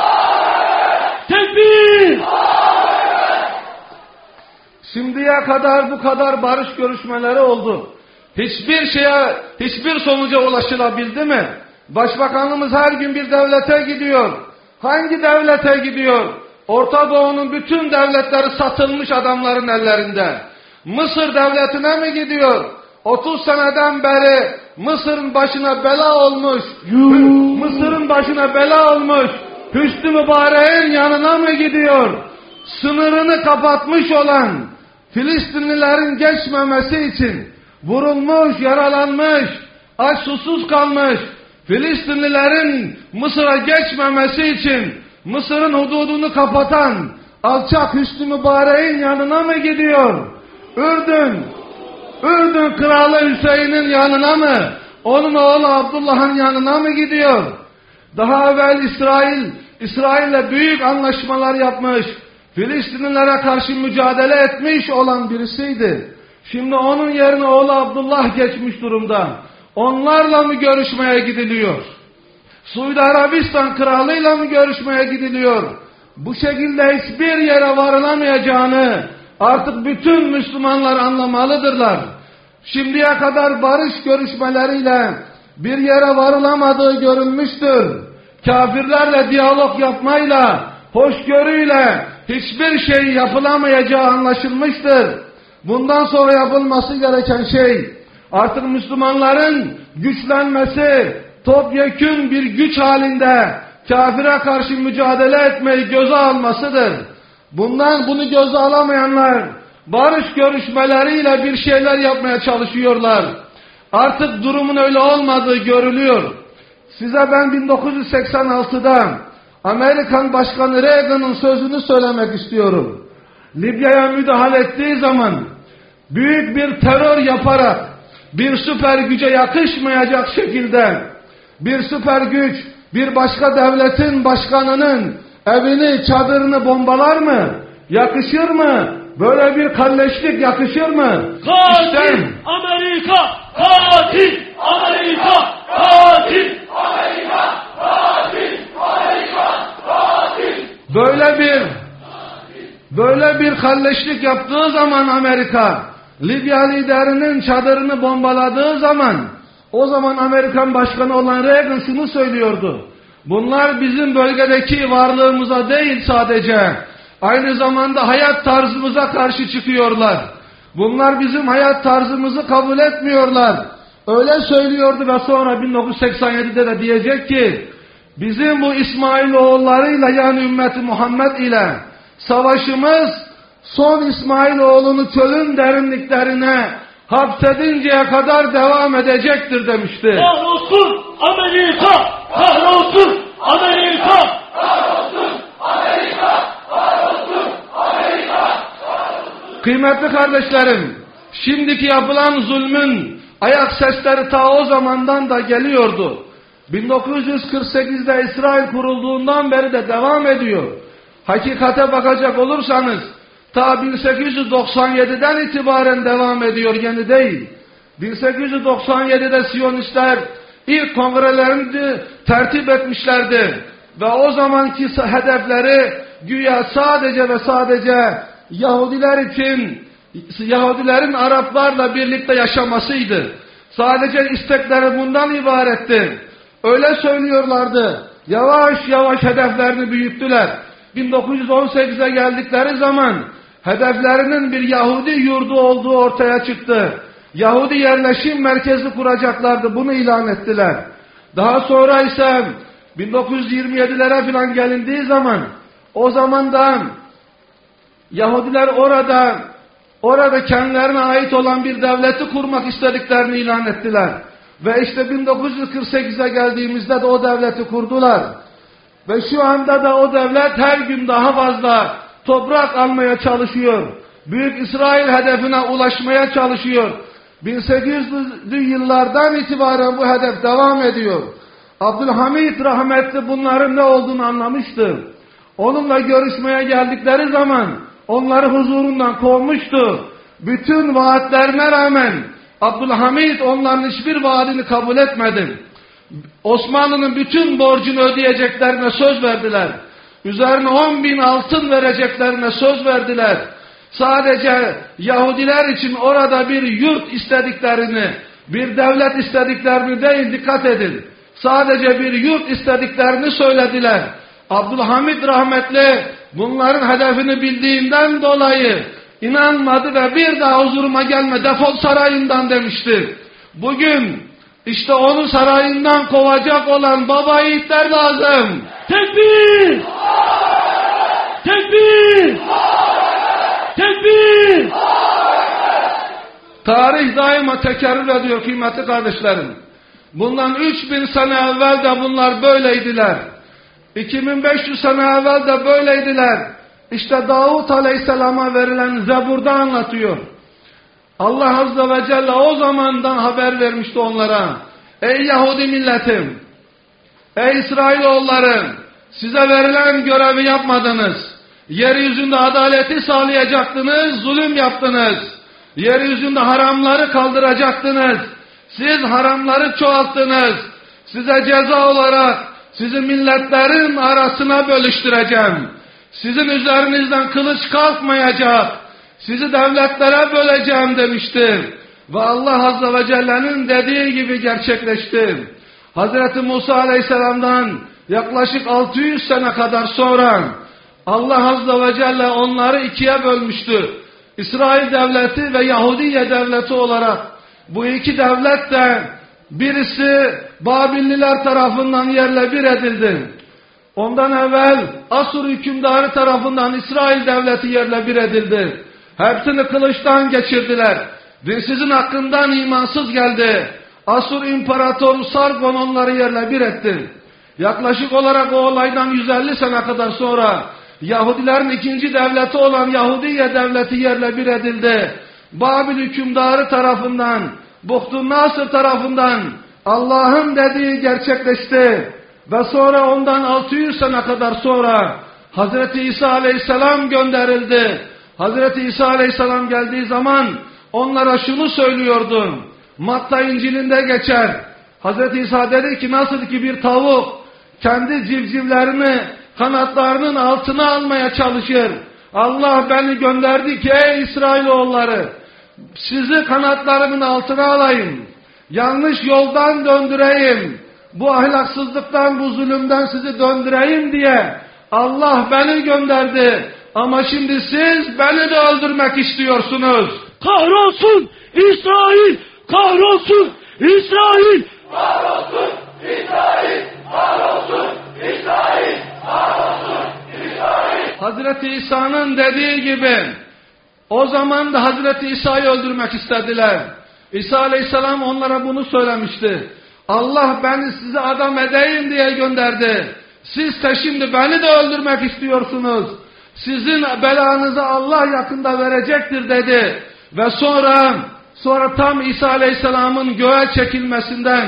Speaker 1: Tekbir!
Speaker 6: şimdiye kadar bu kadar barış görüşmeleri oldu. Hiçbir sonuca ulaşılabildi mi? Başbakanımız her gün bir devlete gidiyor. Hangi devlete gidiyor? Orta Doğu'nun bütün devletleri satılmış adamların ellerinde. Mısır devletine mi gidiyor? 30 seneden beri Mısır'ın başına bela olmuş. Mısır'ın başına bela olmuş. Hüsnü Mübarek'in yanına mı gidiyor? Sınırını kapatmış olan Filistinlilerin geçmemesi için vurulmuş, yaralanmış, aç susuz kalmış Filistinlilerin Mısır'a geçmemesi için Mısır'ın hududunu kapatan alçak Hüsnü Mübarek'in yanına mı gidiyor? Ürdün Kralı Hüseyin'in yanına mı? Onun oğlu Abdullah'ın yanına mı gidiyor? Daha evvel İsrail'le büyük anlaşmalar yapmış, Filistinlilere karşı mücadele etmiş olan birisiydi. Şimdi onun yerine oğlu Abdullah geçmiş durumda. Onlarla mı görüşmeye gidiliyor? Suudi Arabistan kralıyla mı görüşmeye gidiliyor? Bu şekilde hiçbir yere varılamayacağını artık bütün Müslümanlar anlamalıdırlar. Şimdiye kadar barış görüşmeleriyle bir yere varılamadığı görülmüştür. Kafirlerle diyalog yapmayla, hoşgörüyle hiçbir şey yapılamayacağı anlaşılmıştır. Bundan sonra yapılması gereken şey artık Müslümanların güçlenmesi, topyekün bir güç halinde kafire karşı mücadele etmeyi göze almasıdır. Bunu göze alamayanlar barış görüşmeleriyle bir şeyler yapmaya çalışıyorlar. Artık durumun öyle olmadığı görülüyor. Size ben 1986'da Amerikan Başkanı Reagan'ın sözünü söylemek istiyorum. Libya'ya müdahale ettiği zaman büyük bir terör yaparak bir süper güce yakışmayacak şekilde bir süper güç bir başka devletin başkanının evini, çadırını bombalar mı? Yakışır mı? Böyle bir kalleşlik yakışır mı?
Speaker 1: Katil Amerika! Katil Amerika! Katil Amerika! Katil Amerika! Katil!
Speaker 6: Böyle bir kalleşlik yaptığı zaman Amerika, Libya liderinin çadırını bombaladığı zaman, o zaman Amerikan Başkanı olan Reagan şunu söylüyordu. Bunlar bizim bölgedeki varlığımıza değil sadece, aynı zamanda hayat tarzımıza karşı çıkıyorlar. Bunlar bizim hayat tarzımızı kabul etmiyorlar. Öyle söylüyordu ve sonra 1987'de de diyecek ki bizim bu İsmailoğullarıyla yani ümmeti Muhammed ile savaşımız son İsmailoğlunu çölün derinliklerine hapsedinceye kadar devam edecektir demişti.
Speaker 4: Kahrolsun Amerika! Kahrolsun Amerika! Kahrolsun Amerika! Kahrolsun Amerika!
Speaker 6: Kıymetli kardeşlerim, şimdiki yapılan zulmün ayak sesleri ta o zamandan da geliyordu. 1948'de İsrail kurulduğundan beri de devam ediyor. Hakikate bakacak olursanız ta 1897'den itibaren devam ediyor, yeni değil. 1897'de Siyonistler ilk kongrelerini tertip etmişlerdi ve o zamanki hedefleri güya sadece ve sadece Yahudiler için, Yahudilerin Araplarla birlikte yaşamasıydı. Sadece istekleri bundan ibaretti. Öyle söylüyorlardı. Yavaş yavaş hedeflerini büyüttüler. 1918'e geldikleri zaman hedeflerinin bir Yahudi yurdu olduğu ortaya çıktı. Yahudi yerleşim merkezi kuracaklardı. Bunu ilan ettiler. Daha sonra ise 1927'lere falan gelindiği zaman o zamandan Yahudiler orada kendilerine ait olan bir devleti kurmak istediklerini ilan ettiler. Ve işte 1948'e geldiğimizde de o devleti kurdular. Ve şu anda da o devlet her gün daha fazla toprak almaya çalışıyor. Büyük İsrail hedefine ulaşmaya çalışıyor. 1800'lü yıllardan itibaren bu hedef devam ediyor. Abdülhamid rahmetli bunların ne olduğunu anlamıştı. Onunla görüşmeye geldikleri zaman onları huzurundan kovmuştu. Bütün vaatlerine rağmen Abdülhamid onların hiçbir vaadini kabul etmedi. Osmanlı'nın bütün borcunu ödeyeceklerine söz verdiler. Üzerine 10.000 altın vereceklerine söz verdiler. Sadece Yahudiler için orada bir yurt istediklerini, bir devlet istediklerini değil, dikkat edin. Sadece bir yurt istediklerini söylediler. Abdülhamid rahmetli bunların hedefini bildiğinden dolayı inanmadı ve bir daha huzuruma gelme, defol sarayından demişti. Bugün işte onu sarayından kovacak olan baba yiğitler lazım.
Speaker 4: Tekbir! Tekbir! Tekbir!
Speaker 6: Tarih daima tekerrür ediyor kıymetli kardeşlerim. Bundan 3000 sene evvel de bunlar böyleydiler. 2500 sene evvel de böyleydiler. İşte Davut Aleyhisselam'a verilen Zebur'da anlatıyor. Allah Azze ve Celle o zamandan haber vermişti onlara. Ey Yahudi milletim, ey İsrailoğulları, size verilen görevi yapmadınız. Yeryüzünde adaleti sağlayacaktınız, zulüm yaptınız. Yeryüzünde haramları kaldıracaktınız. Siz haramları çoğalttınız. Size ceza olarak sizi milletlerin arasına bölüştüreceğim. Sizin üzerinizden kılıç kalkmayacak. Sizi devletlere böleceğim demişti. Ve Allah Azze ve Celle'nin dediği gibi gerçekleşti. Hazreti Musa Aleyhisselam'dan yaklaşık 600 sene kadar sonra Allah Azze ve Celle onları ikiye bölmüştü. İsrail devleti ve Yahudiye devleti olarak. Bu iki devlet de birisi Babilliler tarafından yerle bir edildi. Ondan evvel Asur hükümdarı tarafından İsrail devleti yerle bir edildi. Hepsini kılıçtan geçirdiler. Dinsizin hakkından imansız geldi. Asur imparatoru Sargon onları yerle bir etti. Yaklaşık olarak o olaydan 150 sene kadar sonra Yahudilerin ikinci devleti olan Yahudiye devleti yerle bir edildi. Babil hükümdarı tarafından, Buhtun-Nasır tarafından Allah'ın dediği gerçekleşti. Ve sonra ondan 600 sene kadar sonra Hazreti İsa Aleyhisselam gönderildi. Hazreti İsa Aleyhisselam geldiği zaman onlara şunu söylüyordu. Matta İncil'inde geçer. Hazreti İsa dedi ki nasıl ki bir tavuk kendi civcivlerini kanatlarının altına almaya çalışır. Allah beni gönderdi ki ey İsrailoğulları sizi kanatlarımın altına alayım. Yanlış yoldan döndüreyim. Bu ahlaksızlıktan, bu zulümden sizi döndüreyim diye Allah beni gönderdi. Ama şimdi siz beni de öldürmek istiyorsunuz.
Speaker 4: kahrolsun İsrail, kahrolsun İsrail.
Speaker 7: Kahrolsun İsrail, kahrolsun İsrail, kahrolsun İsrail.
Speaker 6: Hazreti İsa'nın dediği gibi o zaman da Hazreti İsa'yı öldürmek istediler. İsa Aleyhisselam onlara bunu söylemişti. Allah beni size adam edeyim diye gönderdi. Siz de şimdi beni de öldürmek istiyorsunuz. Sizin belanızı Allah yakında verecektir dedi. Ve sonra tam İsa Aleyhisselam'ın göğe çekilmesinden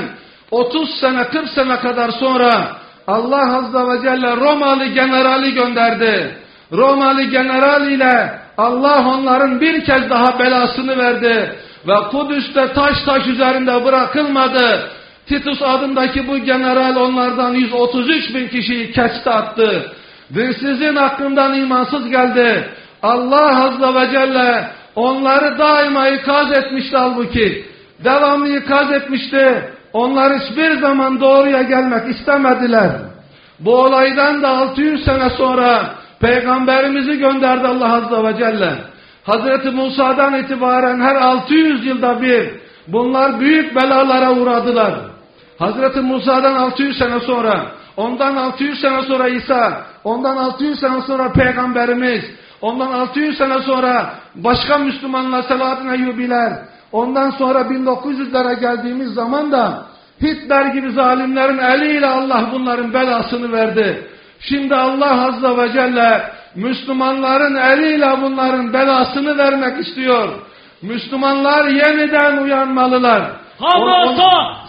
Speaker 6: 30 sene 40 sene kadar sonra Allah Azze ve Celle Romalı generali gönderdi. Romalı general ile Allah onların bir kez daha belasını verdi. Ve Kudüs'te taş üzerinde bırakılmadı. Titus adındaki bu general onlardan 133 bin kişiyi kesti attı. Dinsizin hakkından imansız geldi. Allah Azze ve Celle onları daima ikaz etmişti halbuki. Devamlı ikaz etmişti. Onlar hiçbir zaman doğruya gelmek istemediler. Bu olaydan da 600 sene sonra Peygamberimizi gönderdi Allah Azze ve Celle. Hazreti Musa'dan itibaren her 600 yılda bir bunlar büyük belalara uğradılar. Hazreti Musa'dan 600 sene sonra, ondan 600 sene sonra İsa, ondan 600 sene sonra Peygamberimiz, ondan 600 sene sonra başka Müslümanlar, Selahaddin Eyyubiler, ondan sonra 1900'lere geldiğimiz zaman da Hitler gibi zalimlerin eliyle Allah bunların belasını verdi. Şimdi Allah Azze ve Celle Müslümanların eliyle bunların belasını vermek istiyor. Müslümanlar yeniden uyanmalılar.
Speaker 4: Hamas'a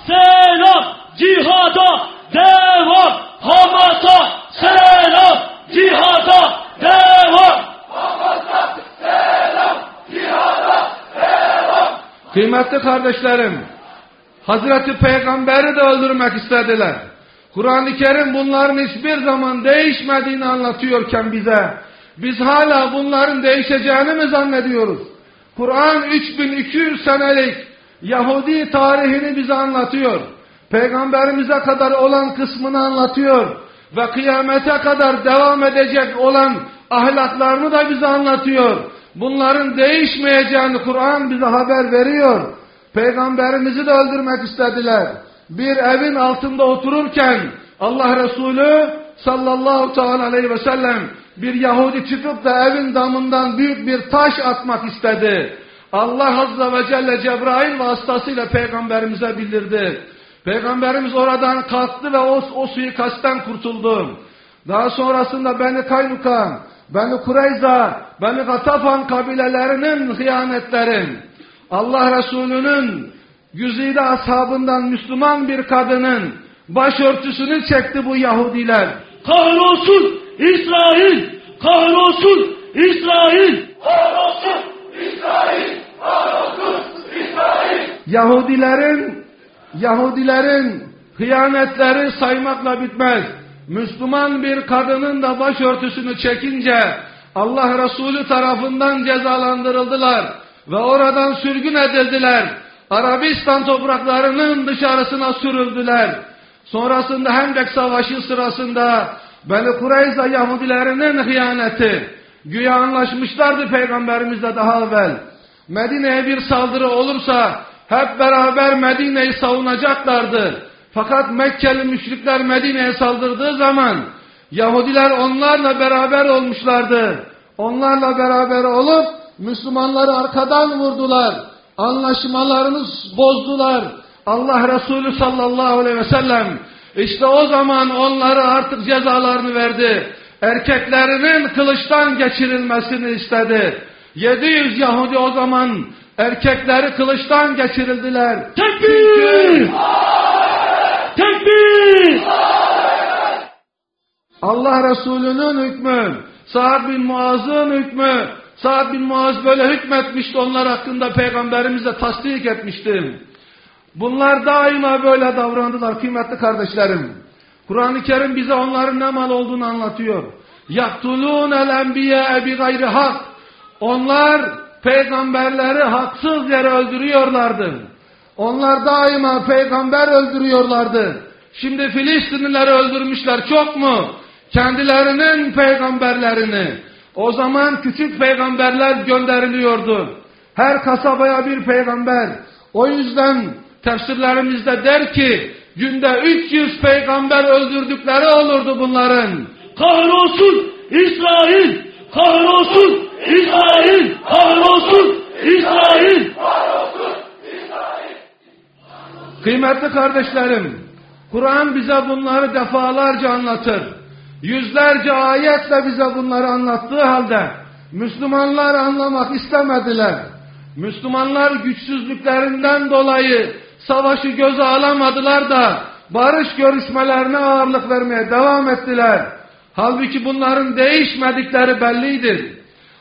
Speaker 4: selam, cihada devam. Hamas'a selam, cihada devam.
Speaker 7: Hamas'a selam, cihada devam.
Speaker 6: Kıymetli kardeşlerim, Hazreti Peygamber'i de öldürmek istediler. Kur'an-ı Kerim bunların hiçbir zaman değişmediğini anlatıyorken biz hala bunların değişeceğini mi zannediyoruz? Kur'an 3200 senelik Yahudi tarihini bize anlatıyor. Peygamberimize kadar olan kısmını anlatıyor. Ve kıyamete kadar devam edecek olan ahlaklarını da bize anlatıyor. Bunların değişmeyeceğini Kur'an bize haber veriyor. Peygamberimizi de öldürmek istediler. Bir evin altında otururken Allah Resulü sallallahu aleyhi ve sellem bir Yahudi çıkıp da evin damından büyük bir taş atmak istedi. Allah Azze ve Celle Cebrail vasıtasıyla Peygamberimize bildirdi. Peygamberimiz oradan kalktı ve o suikastten kurtuldu. Daha sonrasında Beni Kaynuka, Beni Kureyza, Beni Gatafan kabilelerinin hıyanetleri, Allah Resulü'nün güzide ashabından Müslüman bir kadının başörtüsünü çekti bu Yahudiler.
Speaker 4: Kahrolsun İsrail, kahrolsun İsrail.
Speaker 7: Kahrolsun İsrail, kahrolsun İsrail.
Speaker 6: Yahudilerin hıyanetleri saymakla bitmez. Müslüman bir kadının da başörtüsünü çekince Allah Resulü tarafından cezalandırıldılar ve oradan sürgün edildiler. Arabistan topraklarının dışarısına sürüldüler. Sonrasında Hendek Savaşı sırasında Beni Kureyza Yahudilerinin hıyaneti, güya anlaşmışlardı Peygamberimizle daha evvel. Medine'ye bir saldırı olursa hep beraber Medine'yi savunacaklardı. Fakat Mekkeli müşrikler Medine'ye saldırdığı zaman Yahudiler onlarla beraber olmuşlardı. Onlarla beraber olup Müslümanları arkadan vurdular. Anlaşmalarını bozdular. Allah Resulü sallallahu aleyhi ve sellem işte o zaman onları artık cezalarını verdi. Erkeklerinin kılıçtan geçirilmesini istedi. 700 Yahudi o zaman erkekleri kılıçtan geçirildiler.
Speaker 4: Tekbir! Tekbir!
Speaker 6: Allah Resulü'nün hükmü, Sa'd bin Muaz'ın hükmü, Sa'd bin Muaz böyle hükmetmişti onlar hakkında, Peygamberimiz de tasdik etmişti. Bunlar daima böyle davrandılar kıymetli kardeşlerim. Kur'an-ı Kerim bize onların ne mal olduğunu anlatıyor. يَقْتُلُونَ الْاَنْبِيَاءَ بِغَيْرِ hak. Onlar peygamberleri haksız yere öldürüyorlardı. Onlar daima peygamber öldürüyorlardı. Şimdi Filistinlileri öldürmüşler çok mu? Kendilerinin peygamberlerini. O zaman küçük peygamberler gönderiliyordu. Her kasabaya bir peygamber. O yüzden tefsirlerimizde der ki günde 300 peygamber öldürdükleri olurdu bunların.
Speaker 4: Kahrolsun İsrail! Kahrolsun İsrail! Kahrolsun İsrail!
Speaker 6: Kıymetli kardeşlerim, Kur'an bize bunları defalarca anlatır. Yüzlerce ayetle bize bunları anlattığı halde Müslümanlar anlamak istemediler. Müslümanlar güçsüzlüklerinden dolayı savaşı göze alamadılar da barış görüşmelerine ağırlık vermeye devam ettiler. Halbuki bunların değişmedikleri bellidir.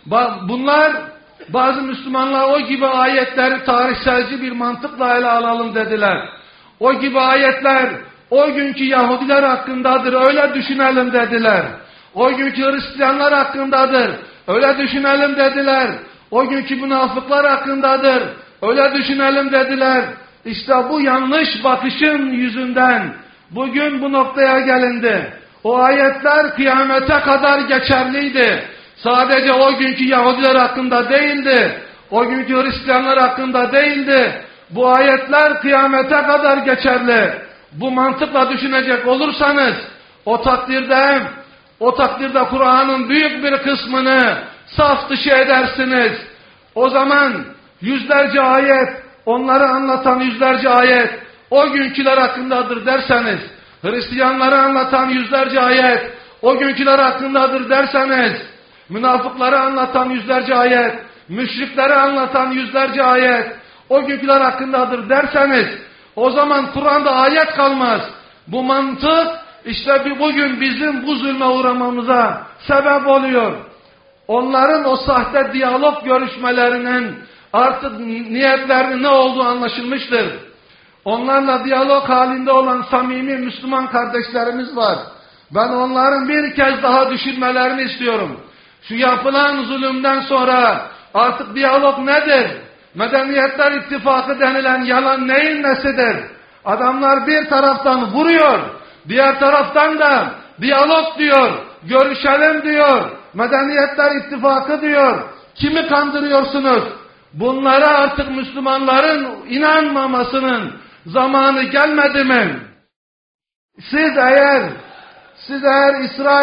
Speaker 6: Bazı Müslümanlar o gibi ayetleri tarihselci bir mantıkla ele alalım dediler. O gibi ayetler o günkü Yahudiler hakkındadır, öyle düşünelim dediler. O günkü Hristiyanlar hakkındadır, öyle düşünelim dediler. O günkü münafıklar hakkındadır, öyle düşünelim dediler. İşte bu yanlış bakışın yüzünden bugün bu noktaya gelindi. O ayetler kıyamete kadar geçerliydi. Sadece o günkü Yahudiler hakkında değildi. O günkü Hristiyanlar hakkında değildi. Bu ayetler kıyamete kadar geçerli. Bu mantıkla düşünecek olursanız o takdirde Kur'an'ın büyük bir kısmını saf dışı edersiniz. O zaman yüzlerce ayet, onları anlatan yüzlerce ayet o günküler hakkındadır derseniz, Hristiyanları anlatan yüzlerce ayet o günküler hakkındadır derseniz, münafıkları anlatan yüzlerce ayet, müşrikleri anlatan yüzlerce ayet o günküler hakkındadır derseniz, o zaman Kur'an'da ayet kalmaz. Bu mantık işte bugün bizim bu zulme uğramamıza sebep oluyor. Onların o sahte diyalog görüşmelerinin artık niyetlerinin ne olduğu anlaşılmıştır. Onlarla diyalog halinde olan samimi Müslüman kardeşlerimiz var. Ben onların bir kez daha düşünmelerini istiyorum. Şu yapılan zulümden sonra artık diyalog nedir? Medeniyetler İttifakı denilen yalan neyin nesidir? Adamlar bir taraftan vuruyor, diğer taraftan da diyalog diyor, görüşelim diyor, Medeniyetler İttifakı diyor. Kimi kandırıyorsunuz? Bunlara artık Müslümanların inanmamasının zamanı gelmedi mi? Siz eğer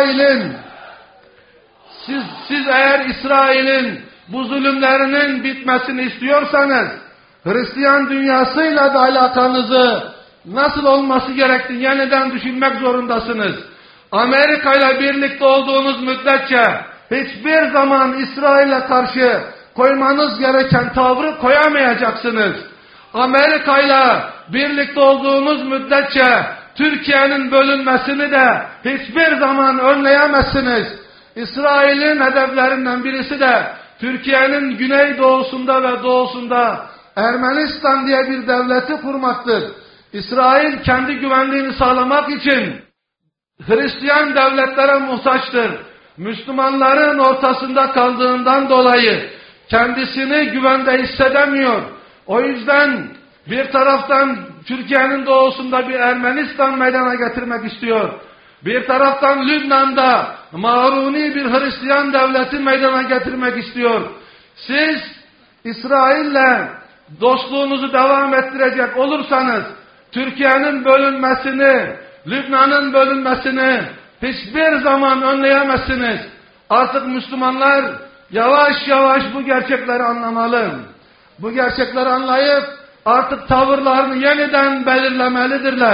Speaker 6: İsrail'in bu zulümlerinin bitmesini istiyorsanız, Hristiyan dünyasıyla da alakanızı nasıl olması gerektiğini yeniden düşünmek zorundasınız. Amerika ile birlikte olduğunuz müddetçe hiçbir zaman İsrail'e karşı koymanız gereken tavrı koyamayacaksınız. Amerika ile birlikte olduğunuz müddetçe Türkiye'nin bölünmesini de hiçbir zaman önleyemezsiniz. İsrail'in hedeflerinden birisi de Türkiye'nin güneydoğusunda ve doğusunda Ermenistan diye bir devleti kurmaktır. İsrail kendi güvenliğini sağlamak için Hristiyan devletlere muhtaçtır. Müslümanların ortasında kaldığından dolayı kendisini güvende hissedemiyor. O yüzden bir taraftan Türkiye'nin doğusunda bir Ermenistan meydana getirmek istiyor. Bir taraftan Lübnan'da Maruni bir Hristiyan devleti meydana getirmek istiyor. Siz İsrail'le dostluğunuzu devam ettirecek olursanız Türkiye'nin bölünmesini, Lübnan'ın bölünmesini hiçbir zaman önleyemezsiniz. Artık Müslümanlar yavaş yavaş bu gerçekleri anlamalı. Bu gerçekleri anlayıp artık tavırlarını yeniden belirlemelidirler.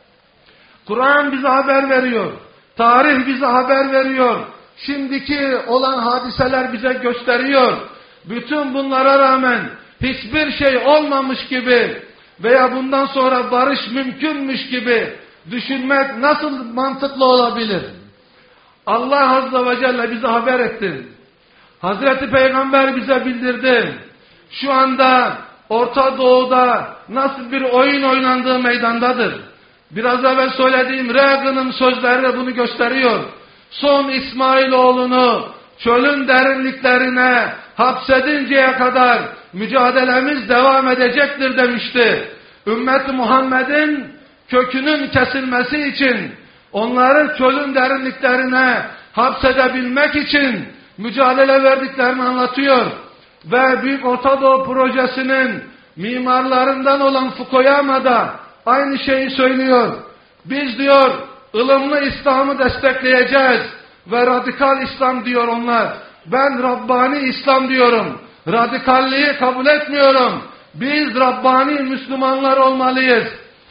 Speaker 6: Kur'an bize haber veriyor. Tarih bize haber veriyor. Şimdiki olan hadiseler bize gösteriyor. Bütün bunlara rağmen hiçbir şey olmamış gibi veya bundan sonra barış mümkünmüş gibi düşünmek nasıl mantıklı olabilir? Allah Azze ve Celle bize haber etti. Hazreti Peygamber bize bildirdi. Şu anda Orta Doğu'da nasıl bir oyun oynandığı meydandadır. Biraz evvel söylediğim Reagan'ın sözleri bunu gösteriyor. Son İsmailoğlu'nu çölün derinliklerine hapsedinceye kadar mücadelemiz devam edecektir demişti. Ümmet-i Muhammed'in kökünün kesilmesi için, onları çölün derinliklerine hapsedebilmek için mücadele verdiklerini anlatıyor. ve Büyük Orta Doğu Projesi'nin mimarlarından olan Fukuyama da aynı şeyi söylüyor. Biz diyor ılımlı İslam'ı destekleyeceğiz ve radikal İslam diyor onlar. Ben Rabbani İslam diyorum. Radikalliği kabul etmiyorum. Biz Rabbani Müslümanlar olmalıyız.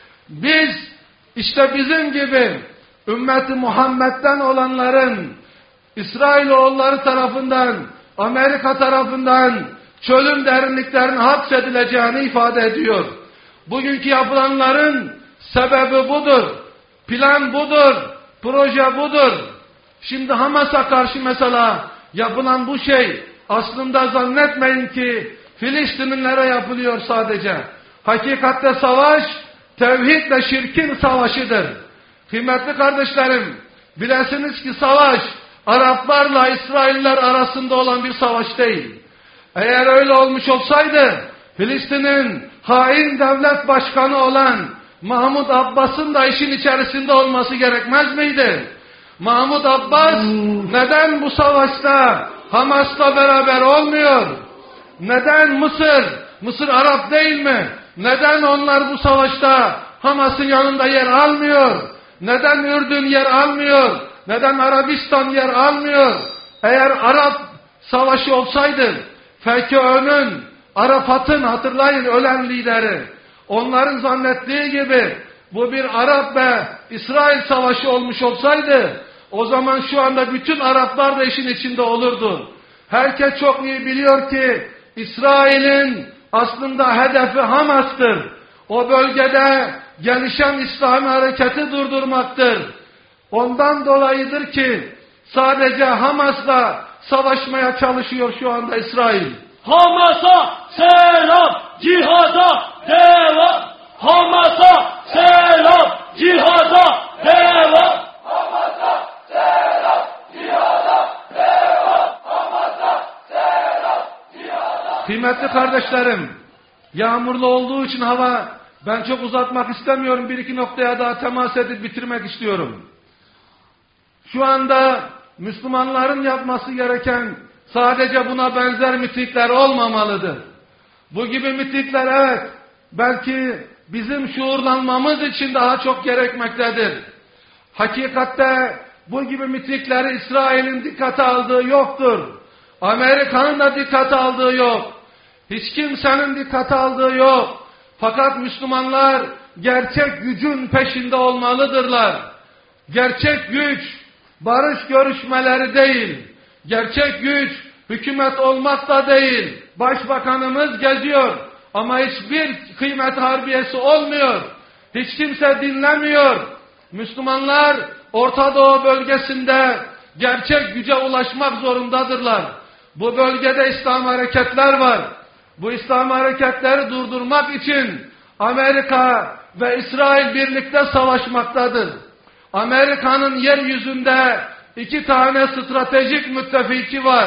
Speaker 6: Biz işte bizim gibi ümmeti Muhammed'den olanların İsrailoğulları tarafından, Amerika tarafından çölün derinliklerine hapsedileceğini ifade ediyor. Bugünkü yapılanların sebebi budur. Plan budur. Proje budur. Şimdi Hamas'a karşı mesela yapılan bu şey aslında zannetmeyin ki Filistinlilere yapılıyor sadece. Hakikatte savaş tevhidle şirkin savaşıdır. Kıymetli kardeşlerim, bilesiniz ki savaş Araplarla İsrailler arasında olan bir savaş değil. Eğer öyle olmuş olsaydı Filistin'in hain devlet başkanı olan Mahmud Abbas'ın da işin içerisinde olması gerekmez miydi? Mahmud Abbas neden bu savaşta Hamas'la beraber olmuyor? Neden Mısır? Mısır Arap değil mi? Neden onlar bu savaşta Hamas'ın yanında yer almıyor? Neden Ürdün yer almıyor? Neden Arabistan yer almıyor? Eğer Arap savaşı olsaydı FKÖ'nün, Arafat'ın hatırlayın ölen lideri. Onların zannettiği gibi bu bir Arap ve İsrail savaşı olmuş olsaydı o zaman şu anda bütün Araplar da işin içinde olurdu. Herkes çok iyi biliyor ki İsrail'in aslında hedefi Hamas'tır. O bölgede gelişen İslami hareketi durdurmaktır. Ondan dolayıdır ki sadece Hamas'la savaşmaya çalışıyor şu anda İsrail.
Speaker 4: Hamas'a selam, cihada devam. Hamas'a selam, cihada devam.
Speaker 7: Hamas'a selam, cihada devam. Hamas'a selam, cihada.
Speaker 6: Kıymetli kardeşlerim, yağmurlu olduğu için hava, ben çok uzatmak istemiyorum. Bir iki noktaya daha temas edip bitirmek istiyorum. Şu anda Müslümanların yapması gereken sadece buna benzer mitingler olmamalıdır. Bu gibi mitingler evet, belki bizim şuurlanmamız için daha çok gerekmektedir. Hakikatte bu gibi mitingleri İsrail'in dikkate aldığı yoktur. Amerika'nın da dikkate aldığı yok. Hiç kimsenin dikkate aldığı yok. Fakat Müslümanlar gerçek gücün peşinde olmalıdırlar. Gerçek güç barış görüşmeleri değil. Gerçek güç hükümet olmak da değil. Başbakanımız geziyor ama hiçbir kıymet harbiyesi olmuyor. Hiç kimse dinlemiyor. Müslümanlar Orta Doğu bölgesinde gerçek güce ulaşmak zorundadırlar. Bu bölgede İslam hareketler var. Bu İslam hareketleri durdurmak için Amerika ve İsrail birlikte savaşmaktadır. Amerika'nın yeryüzünde iki tane stratejik müttefiki var.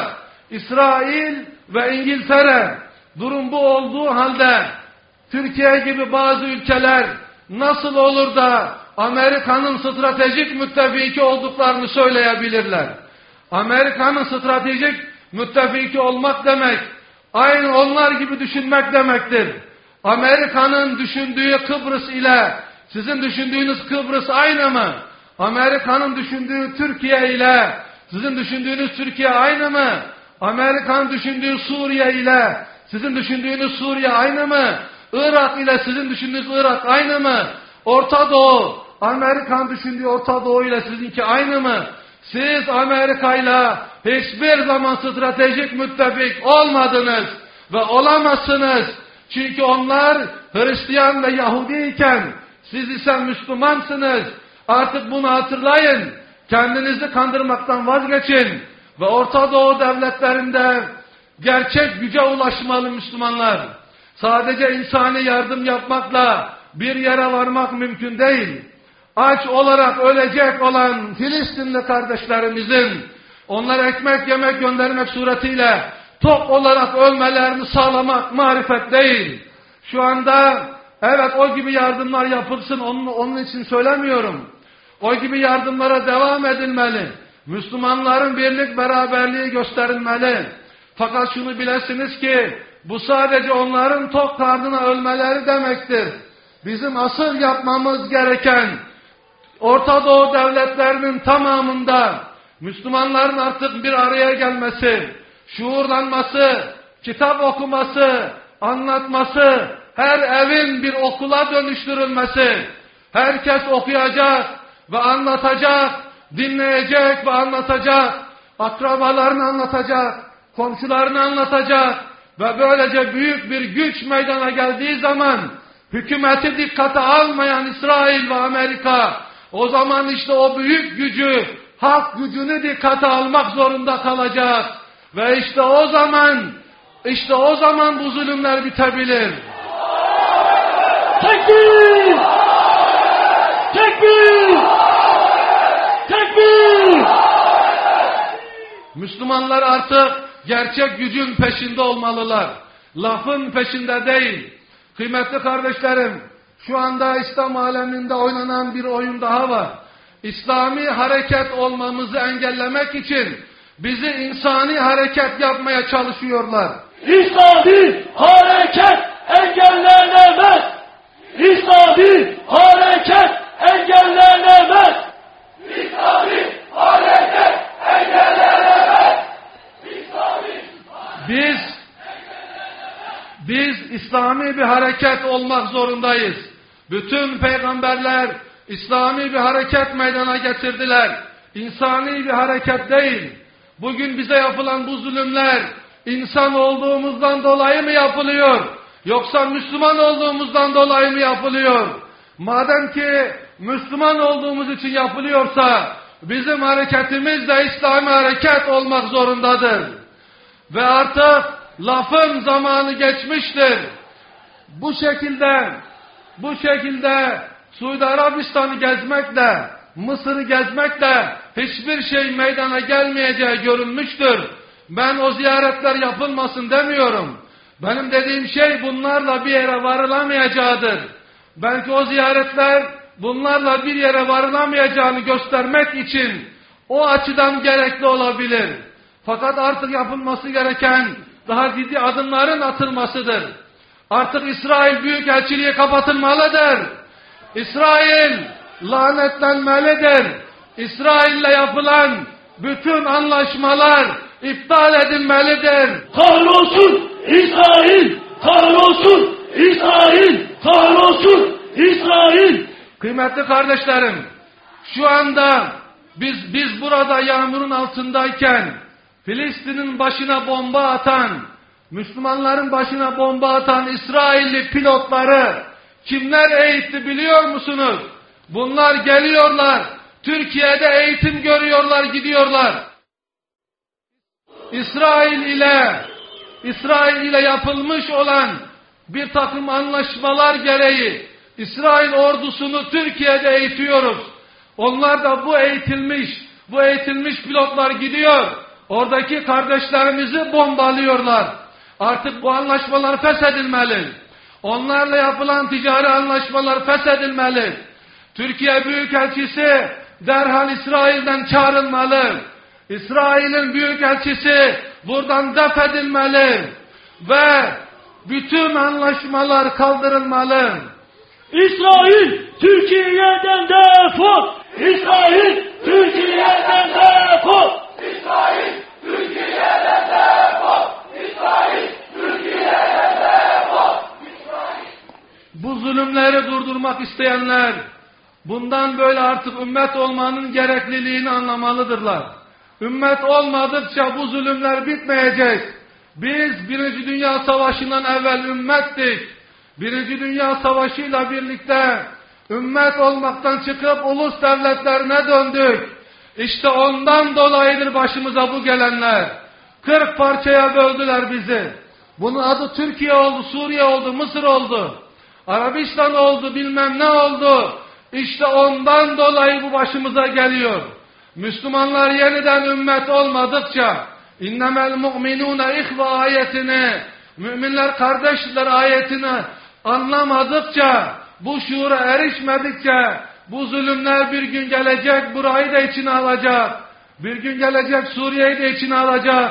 Speaker 6: İsrail ve İngiltere. Durum bu olduğu halde Türkiye gibi bazı ülkeler nasıl olur da Amerika'nın stratejik müttefiki olduklarını söyleyebilirler. Amerika'nın stratejik müttefiki olmak demek, aynı onlar gibi düşünmek demektir. Amerika'nın düşündüğü Kıbrıs ile sizin düşündüğünüz Kıbrıs aynı mı? Amerika'nın düşündüğü Türkiye ile sizin düşündüğünüz Türkiye aynı mı? Amerika'nın düşündüğü Suriye ile sizin düşündüğünüz Suriye aynı mı? Irak ile sizin düşündüğünüz Irak aynı mı? Orta Doğu, Amerika'nın düşündüğü Orta Doğu ile sizinki aynı mı? Siz Amerika ile hiçbir zaman stratejik müttefik olmadınız ve olamazsınız. Çünkü onlar Hristiyan ve Yahudi iken siz ise Müslümansınız. Artık bunu hatırlayın. Kendinizi kandırmaktan vazgeçin. Ve Orta Doğu devletlerinde gerçek güce ulaşmalı Müslümanlar. Sadece insani yardım yapmakla bir yere varmak mümkün değil. Aç olarak ölecek olan Filistinli kardeşlerimizin onlara ekmek yemek göndermek suretiyle tok olarak ölmelerini sağlamak marifet değil. Şu anda evet o gibi yardımlar yapılsın, onun için söylemiyorum. O gibi yardımlara devam edilmeli. Müslümanların birlik beraberliği gösterilmeli. Fakat şunu bilesiniz ki bu sadece onların tok karnına ölmeleri demektir. Bizim asıl yapmamız gereken Orta Doğu devletlerinin tamamında Müslümanların artık bir araya gelmesi, şuurlanması, kitap okuması, anlatması, her evin bir okula dönüştürülmesi, herkes okuyacak ve anlatacak, dinleyecek ve anlatacak, akrabalarını anlatacak, komşularını anlatacak ve böylece büyük bir güç meydana geldiği zaman hükümeti dikkate almayan İsrail ve Amerika o zaman işte o büyük gücü, halk gücünü dikkate almak zorunda kalacak ve işte o zaman bu zulümler bitebilir.
Speaker 4: Tekbir! Tekbir! Tekbir!
Speaker 6: Müslümanlar artık gerçek gücün peşinde olmalılar. Lafın peşinde değil. Kıymetli kardeşlerim, şu anda İslam aleminde oynanan bir oyun daha var. İslami hareket olmamızı engellemek için bizi insani hareket yapmaya çalışıyorlar.
Speaker 4: İslami hareket engellenemez! İslami hareket engellenemez!
Speaker 7: İslami hareket engellenemez!
Speaker 6: Biz İslami bir hareket olmak zorundayız. Bütün peygamberler İslami bir hareket meydana getirdiler. İnsani bir hareket değil. Bugün bize yapılan bu zulümler insan olduğumuzdan dolayı mı yapılıyor? Yoksa Müslüman olduğumuzdan dolayı mı yapılıyor? Madem ki Müslüman olduğumuz için yapılıyorsa bizim hareketimiz de İslami hareket olmak zorundadır. Ve artık lafın zamanı geçmiştir. Bu şekilde Suudi Arabistan'ı gezmekle, Mısır'ı gezmekle hiçbir şey meydana gelmeyeceği görülmüştür. Ben o ziyaretler yapılmasın demiyorum. Benim dediğim şey bunlarla bir yere varılamayacağıdır. Belki o ziyaretler bunlarla bir yere varılamayacağını göstermek için o açıdan gerekli olabilir. Fakat artık yapılması gereken daha ciddi adımların atılmasıdır. Artık İsrail Büyükelçiliği kapatılmalıdır. İsrail lanetlenmelidir. İsrail'le yapılan bütün anlaşmalar iptal edilmelidir.
Speaker 4: Kahrolsun İsrail! Kahrolsun İsrail! Kahrolsun İsrail!
Speaker 6: Kıymetli kardeşlerim, şu anda biz burada yağmurun altındayken Filistin'in başına bomba atan, Müslümanların başına bomba atan İsrailli pilotları kimler eğitti biliyor musunuz? Bunlar geliyorlar, Türkiye'de eğitim görüyorlar, gidiyorlar. İsrail ile yapılmış olan bir takım anlaşmalar gereği İsrail ordusunu Türkiye'de eğitiyoruz. Onlar da bu eğitilmiş pilotlar gidiyor. Oradaki kardeşlerimizi bombalıyorlar. Artık bu anlaşmalar feshedilmeli. Onlarla yapılan ticari anlaşmalar feshedilmeli. Türkiye Büyükelçisi derhal İsrail'den çağrılmalı. İsrail'in Büyükelçisi buradan def edilmeli. Ve bütün anlaşmalar kaldırılmalı.
Speaker 4: İsrail Türkiye'den defol! İsrail Türkiye'den defol!
Speaker 7: İsrail Türkiye'den defol! İsrail Türkiye'den defol!
Speaker 6: Bu zulümleri durdurmak isteyenler bundan böyle artık ümmet olmanın gerekliliğini anlamalıdırlar. Ümmet olmadıkça bu zulümler bitmeyecek. Biz 1. Dünya Savaşı'ndan evvel ümmettik. 1. Dünya Savaşı'yla birlikte ümmet olmaktan çıkıp ulus devletlerine döndük. İşte ondan dolayıdır başımıza bu gelenler. 40 parçaya böldüler bizi. Bunun adı Türkiye oldu, Suriye oldu, Mısır oldu. Arabistan oldu, bilmem ne oldu. İşte ondan dolayı bu başımıza geliyor. Müslümanlar yeniden ümmet olmadıkça, innemel mu'minûne ihve ayetini, müminler kardeşler ayetini anlamadıkça, bu şuura erişmedikçe, bu zulümler bir gün gelecek, burayı da içine alacak. Bir gün gelecek, Suriye'yi de içine alacak.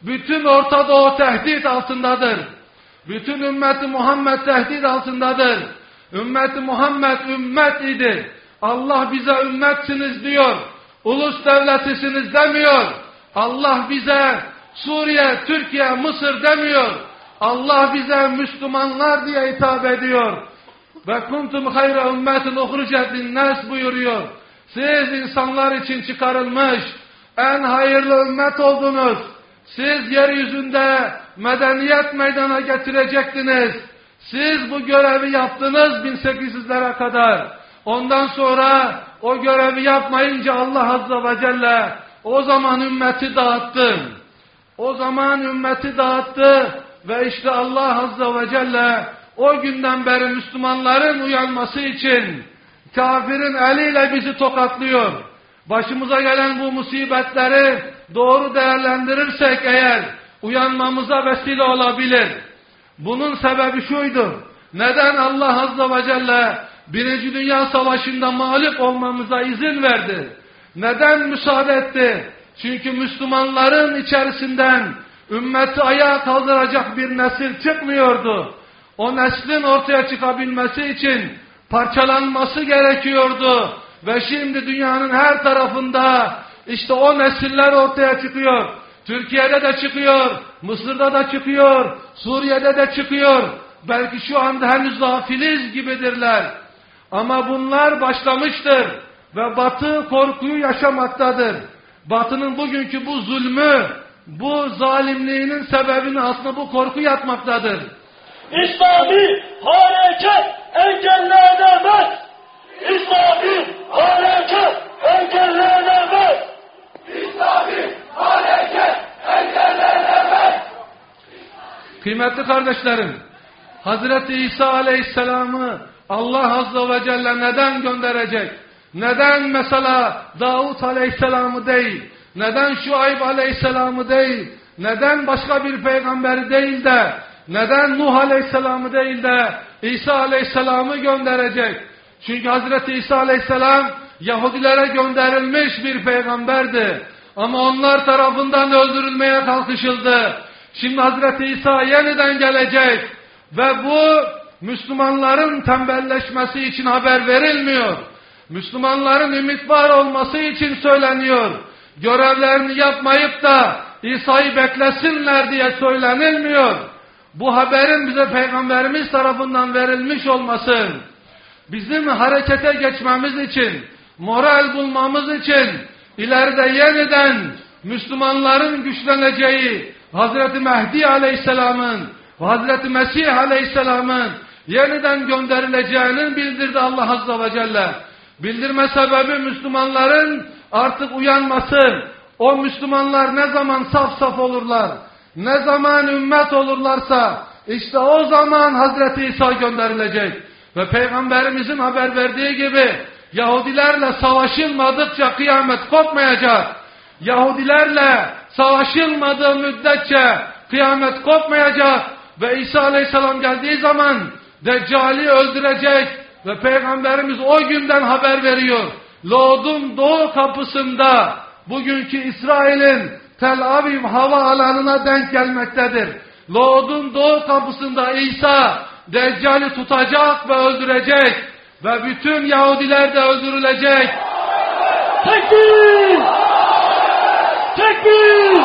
Speaker 6: Bütün Orta Doğu tehdit altındadır. Bütün ümmeti Muhammed tehdit altındadır. Ümmeti Muhammed ümmet idi. Allah bize ümmetsiniz diyor. Ulus devletisiniz demiyor. Allah bize Suriye, Türkiye, Mısır demiyor. Allah bize Müslümanlar diye hitap ediyor. Ve kuntum hayra ümmetin uhricet linnas buyuruyor. Siz insanlar için çıkarılmış en hayırlı ümmet oldunuz. Siz yeryüzünde medeniyet meydana getirecektiniz. Siz bu görevi yaptınız 1800'lere kadar. Ondan sonra o görevi yapmayınca Allah Azze ve Celle o zaman ümmeti dağıttı. O zaman ümmeti dağıttı ve işte Allah Azze ve Celle o günden beri Müslümanların uyanması için kafirin eliyle bizi tokatlıyor. Başımıza gelen bu musibetleri doğru değerlendirirsek eğer uyanmamıza vesile olabilir. Bunun sebebi şuydu. Neden Allah Azze ve Celle Birinci Dünya Savaşı'nda mağlup olmamıza izin verdi? Neden müsaade etti? Çünkü Müslümanların içerisinden ümmeti ayağa kaldıracak bir nesil çıkmıyordu. O neslin ortaya çıkabilmesi için parçalanması gerekiyordu. Ve şimdi dünyanın her tarafında işte o nesiller ortaya çıkıyor. Türkiye'de de çıkıyor, Mısır'da da çıkıyor, Suriye'de de çıkıyor. Belki şu anda henüz daha filiz gibidirler. Ama bunlar başlamıştır ve Batı korkuyu yaşamaktadır. Batı'nın bugünkü bu zulmü, bu zalimliğinin sebebini aslında bu korku yatmaktadır.
Speaker 4: İslami hareket engellenemez. İslami hareket engellenemez.
Speaker 7: İslami hareket engellenemez.
Speaker 6: Kıymetli kardeşlerim, Hazreti İsa Aleyhisselam'ı Allah Azze ve Celle neden gönderecek? Neden mesela Davut Aleyhisselam'ı değil? Neden Şuayb Aleyhisselam'ı değil? Neden başka bir peygamberi değil de? Neden Nuh Aleyhisselam'ı değil de İsa Aleyhisselam'ı gönderecek? Çünkü Hazreti İsa Aleyhisselam Yahudilere gönderilmiş bir peygamberdi. Ama onlar tarafından öldürülmeye kalkışıldı. Şimdi Hazreti İsa yeniden gelecek ve bu Müslümanların tembelleşmesi için haber verilmiyor. Müslümanların ümit var olması için söyleniyor. Görevlerini yapmayıp da İsa'yı beklesinler diye söylenilmiyor. Bu haberin bize Peygamberimiz tarafından verilmiş olması, bizim harekete geçmemiz için, moral bulmamız için, ileride yeniden Müslümanların güçleneceği, Hazreti Mehdi Aleyhisselam'ın ve Hazreti Mesih Aleyhisselam'ın yeniden gönderileceğinin bildirdi Allah Azze ve Celle. Bildirme sebebi Müslümanların artık uyanması. O Müslümanlar ne zaman saf saf olurlar, ne zaman ümmet olurlarsa işte o zaman Hazreti İsa gönderilecek. Ve Peygamberimizin haber verdiği gibi Yahudilerle savaşılmadıkça kıyamet kopmayacak. Yahudilerle savaşılmadığı müddetçe kıyamet kopmayacak. Ve İsa Aleyhisselam geldiği zaman Deccali öldürecek. Ve Peygamberimiz o günden haber veriyor. Lod'un doğu kapısında bugünkü İsrail'in Tel Aviv hava alanına denk gelmektedir. Lod'un doğu kapısında İsa Deccali tutacak ve öldürecek. Ve bütün Yahudiler de öldürülecek.
Speaker 4: Tekbir! Tekbir!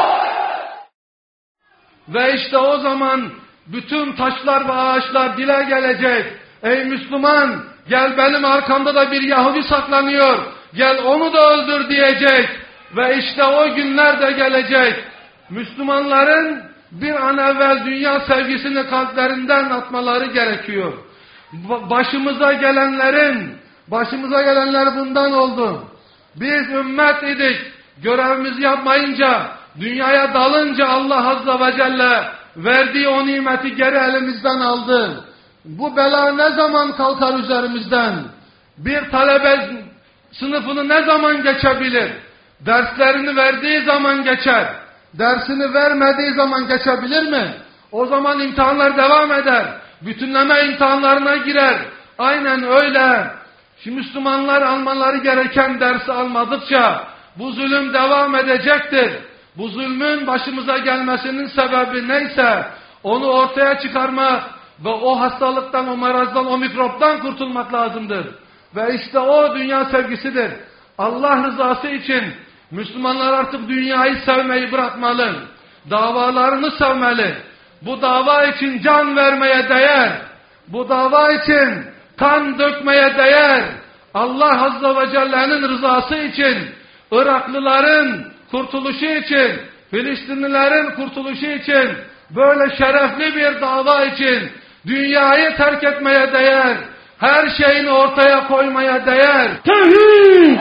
Speaker 6: Ve işte o zaman bütün taşlar ve ağaçlar dile gelecek. Ey Müslüman, gel benim arkamda da bir Yahudi saklanıyor. Gel onu da öldür diyecek. Ve işte o günler de gelecek. Müslümanların bir an evvel dünya sevgisini kalplerinden atmaları gerekiyor. Başımıza gelenler bundan oldu. Biz ümmet idik. Görevimizi yapmayınca, dünyaya dalınca Allah Azze ve Celle verdiği o nimeti geri elimizden aldı. Bu bela ne zaman kalkar üzerimizden? Bir talebe sınıfını ne zaman geçebilir? Derslerini verdiği zaman geçer. Dersini vermediği zaman geçebilir mi? O zaman imtihanlar devam eder. Bütünleme imtihanlarına girer. Aynen öyle. Şimdi Müslümanlar almaları gereken dersi almadıkça bu zulüm devam edecektir. bu zulmün başımıza gelmesinin sebebi neyse onu ortaya çıkarmak ve o hastalıktan, o marazdan, o mikroptan kurtulmak lazımdır. Ve işte o dünya sevgisidir. Allah rızası için Müslümanlar artık dünyayı sevmeyi bırakmalı. Davalarını sevmeli. Bu dava için can vermeye değer. Bu dava için kan dökmeye değer. Allah Azze ve Celle'nin rızası için, Iraklıların kurtuluşu için, Filistinlilerin kurtuluşu için, böyle şerefli bir dava için dünyayı terk etmeye değer. Her şeyini ortaya koymaya değer.
Speaker 4: Tevhid!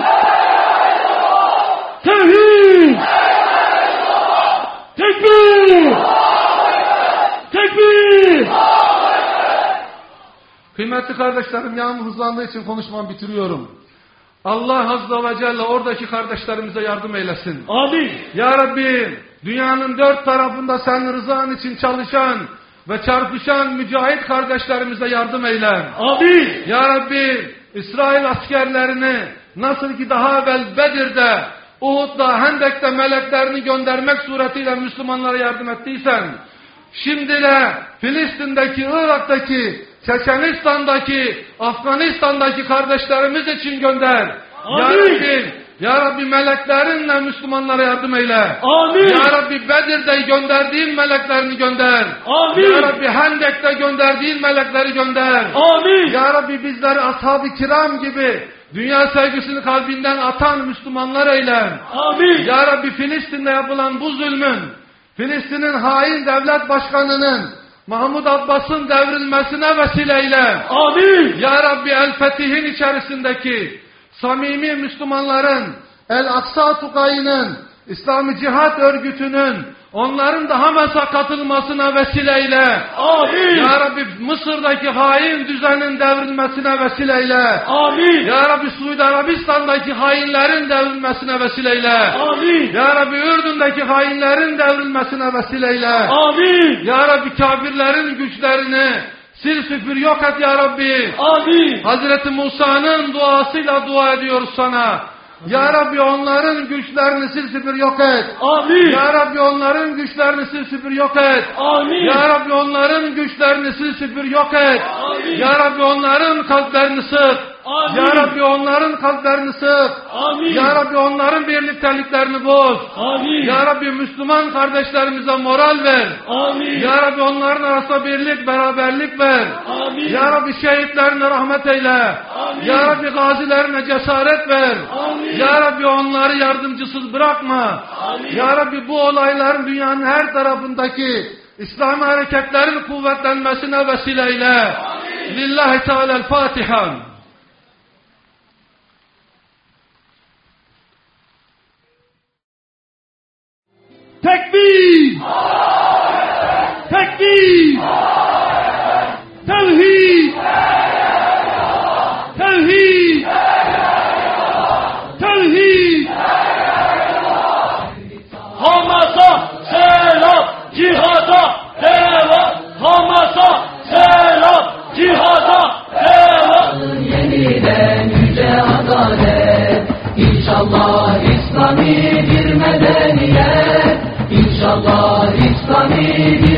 Speaker 4: Tevhid! Tekbir! Tekbir!
Speaker 6: Kıymetli kardeşlerim, yağmur hızlandığı için konuşmamı bitiriyorum. Allah Azze ve Celle oradaki kardeşlerimize yardım eylesin.
Speaker 4: Amin.
Speaker 6: Ya Rabbi, dünyanın dört tarafında senin rızan için çalışan ve çarpışan mücahit kardeşlerimize yardım eyle.
Speaker 4: Amin.
Speaker 6: Ya Rabbi, İsrail askerlerini nasıl ki daha evvel Bedir'de, Uhud'da, Hendek'te meleklerini göndermek suretiyle Müslümanlara yardım ettiysen, şimdi de Filistin'deki, Irak'taki, Çeçenistan'daki, Afganistan'daki kardeşlerimiz için gönder.
Speaker 4: Amin.
Speaker 6: Ya Rabbi meleklerinle Müslümanlara yardım eyle.
Speaker 4: Amin.
Speaker 6: Ya Rabbi Bedir'de gönderdiğin meleklerini gönder.
Speaker 4: Amin.
Speaker 6: Ya Rabbi Hendek'te gönderdiğin melekleri gönder.
Speaker 4: Amin.
Speaker 6: Ya Rabbi bizleri ashab-ı kiram gibi dünya sevgisini kalbinden atan Müslümanlar eyle.
Speaker 4: Amin.
Speaker 6: Ya Rabbi Filistin'de yapılan bu zulmün, Filistin'in hain devlet başkanının Mahmud Abbas'ın devrilmesine vesileyle.
Speaker 4: Amin.
Speaker 6: Ya Rabbi El-Fetih'in içerisindeki samimi Müslümanların, El-Aksa Tukayı'nın, İslami Cihat Örgütü'nün, onların da Hamas'a katılmasına vesileyle.
Speaker 4: Amin.
Speaker 6: Ya Rabbi Mısır'daki hain düzenin devrilmesine vesileyle.
Speaker 4: Amin.
Speaker 6: Ya Rabbi Suudi Arabistan'daki hainlerin devrilmesine vesileyle.
Speaker 4: Amin.
Speaker 6: Ya Rabbi Ürdün'deki hainlerin devrilmesine vesileyle.
Speaker 4: Amin.
Speaker 6: Ya Rabbi kafirlerin güçlerini sil süpür yok et ya Rabbi.
Speaker 4: Amin.
Speaker 6: Hazreti Musa'nın duasıyla dua ediyoruz sana. Ya Rabbi onların güçlerini sil süpür yok et.
Speaker 4: Amin.
Speaker 6: Ya Rabbi onların güçlerini sil süpür yok et.
Speaker 4: Amin.
Speaker 6: Ya Rabbi onların güçlerini sil süpür yok et.
Speaker 4: Amin.
Speaker 6: Ya Rabbi onların kalplerini sık.
Speaker 4: Amin.
Speaker 6: Ya Rabbi onların kalplerini sık.
Speaker 4: Amin.
Speaker 6: Ya Rabbi onların birlikteliklerini boz.
Speaker 4: Amin.
Speaker 6: Ya Rabbi Müslüman kardeşlerimize moral ver.
Speaker 4: Amin.
Speaker 6: Ya Rabbi onların arasında birlik, beraberlik ver.
Speaker 4: Amin.
Speaker 6: Ya Rabbi şehitlerine rahmet eyle.
Speaker 4: Amin.
Speaker 6: Ya Rabbi gazilerine cesaret ver.
Speaker 4: Amin.
Speaker 6: Ya Rabbi onları yardımcısız bırakma.
Speaker 4: Amin.
Speaker 6: Ya Rabbi bu olayların dünyanın her tarafındaki İslami hareketlerin kuvvetlenmesine vesileyle. Lillahi Teala'l-Fatiha.
Speaker 4: Tekbir! Tekbir! Tevhid! Tevhid! Tevhid! Hamas'a selam, cihada devam. Hamas'a selam, cihada devam.
Speaker 8: Yeniden yüce adalet, İnşallah İslami bir medeniyet, İnşallah İslami bir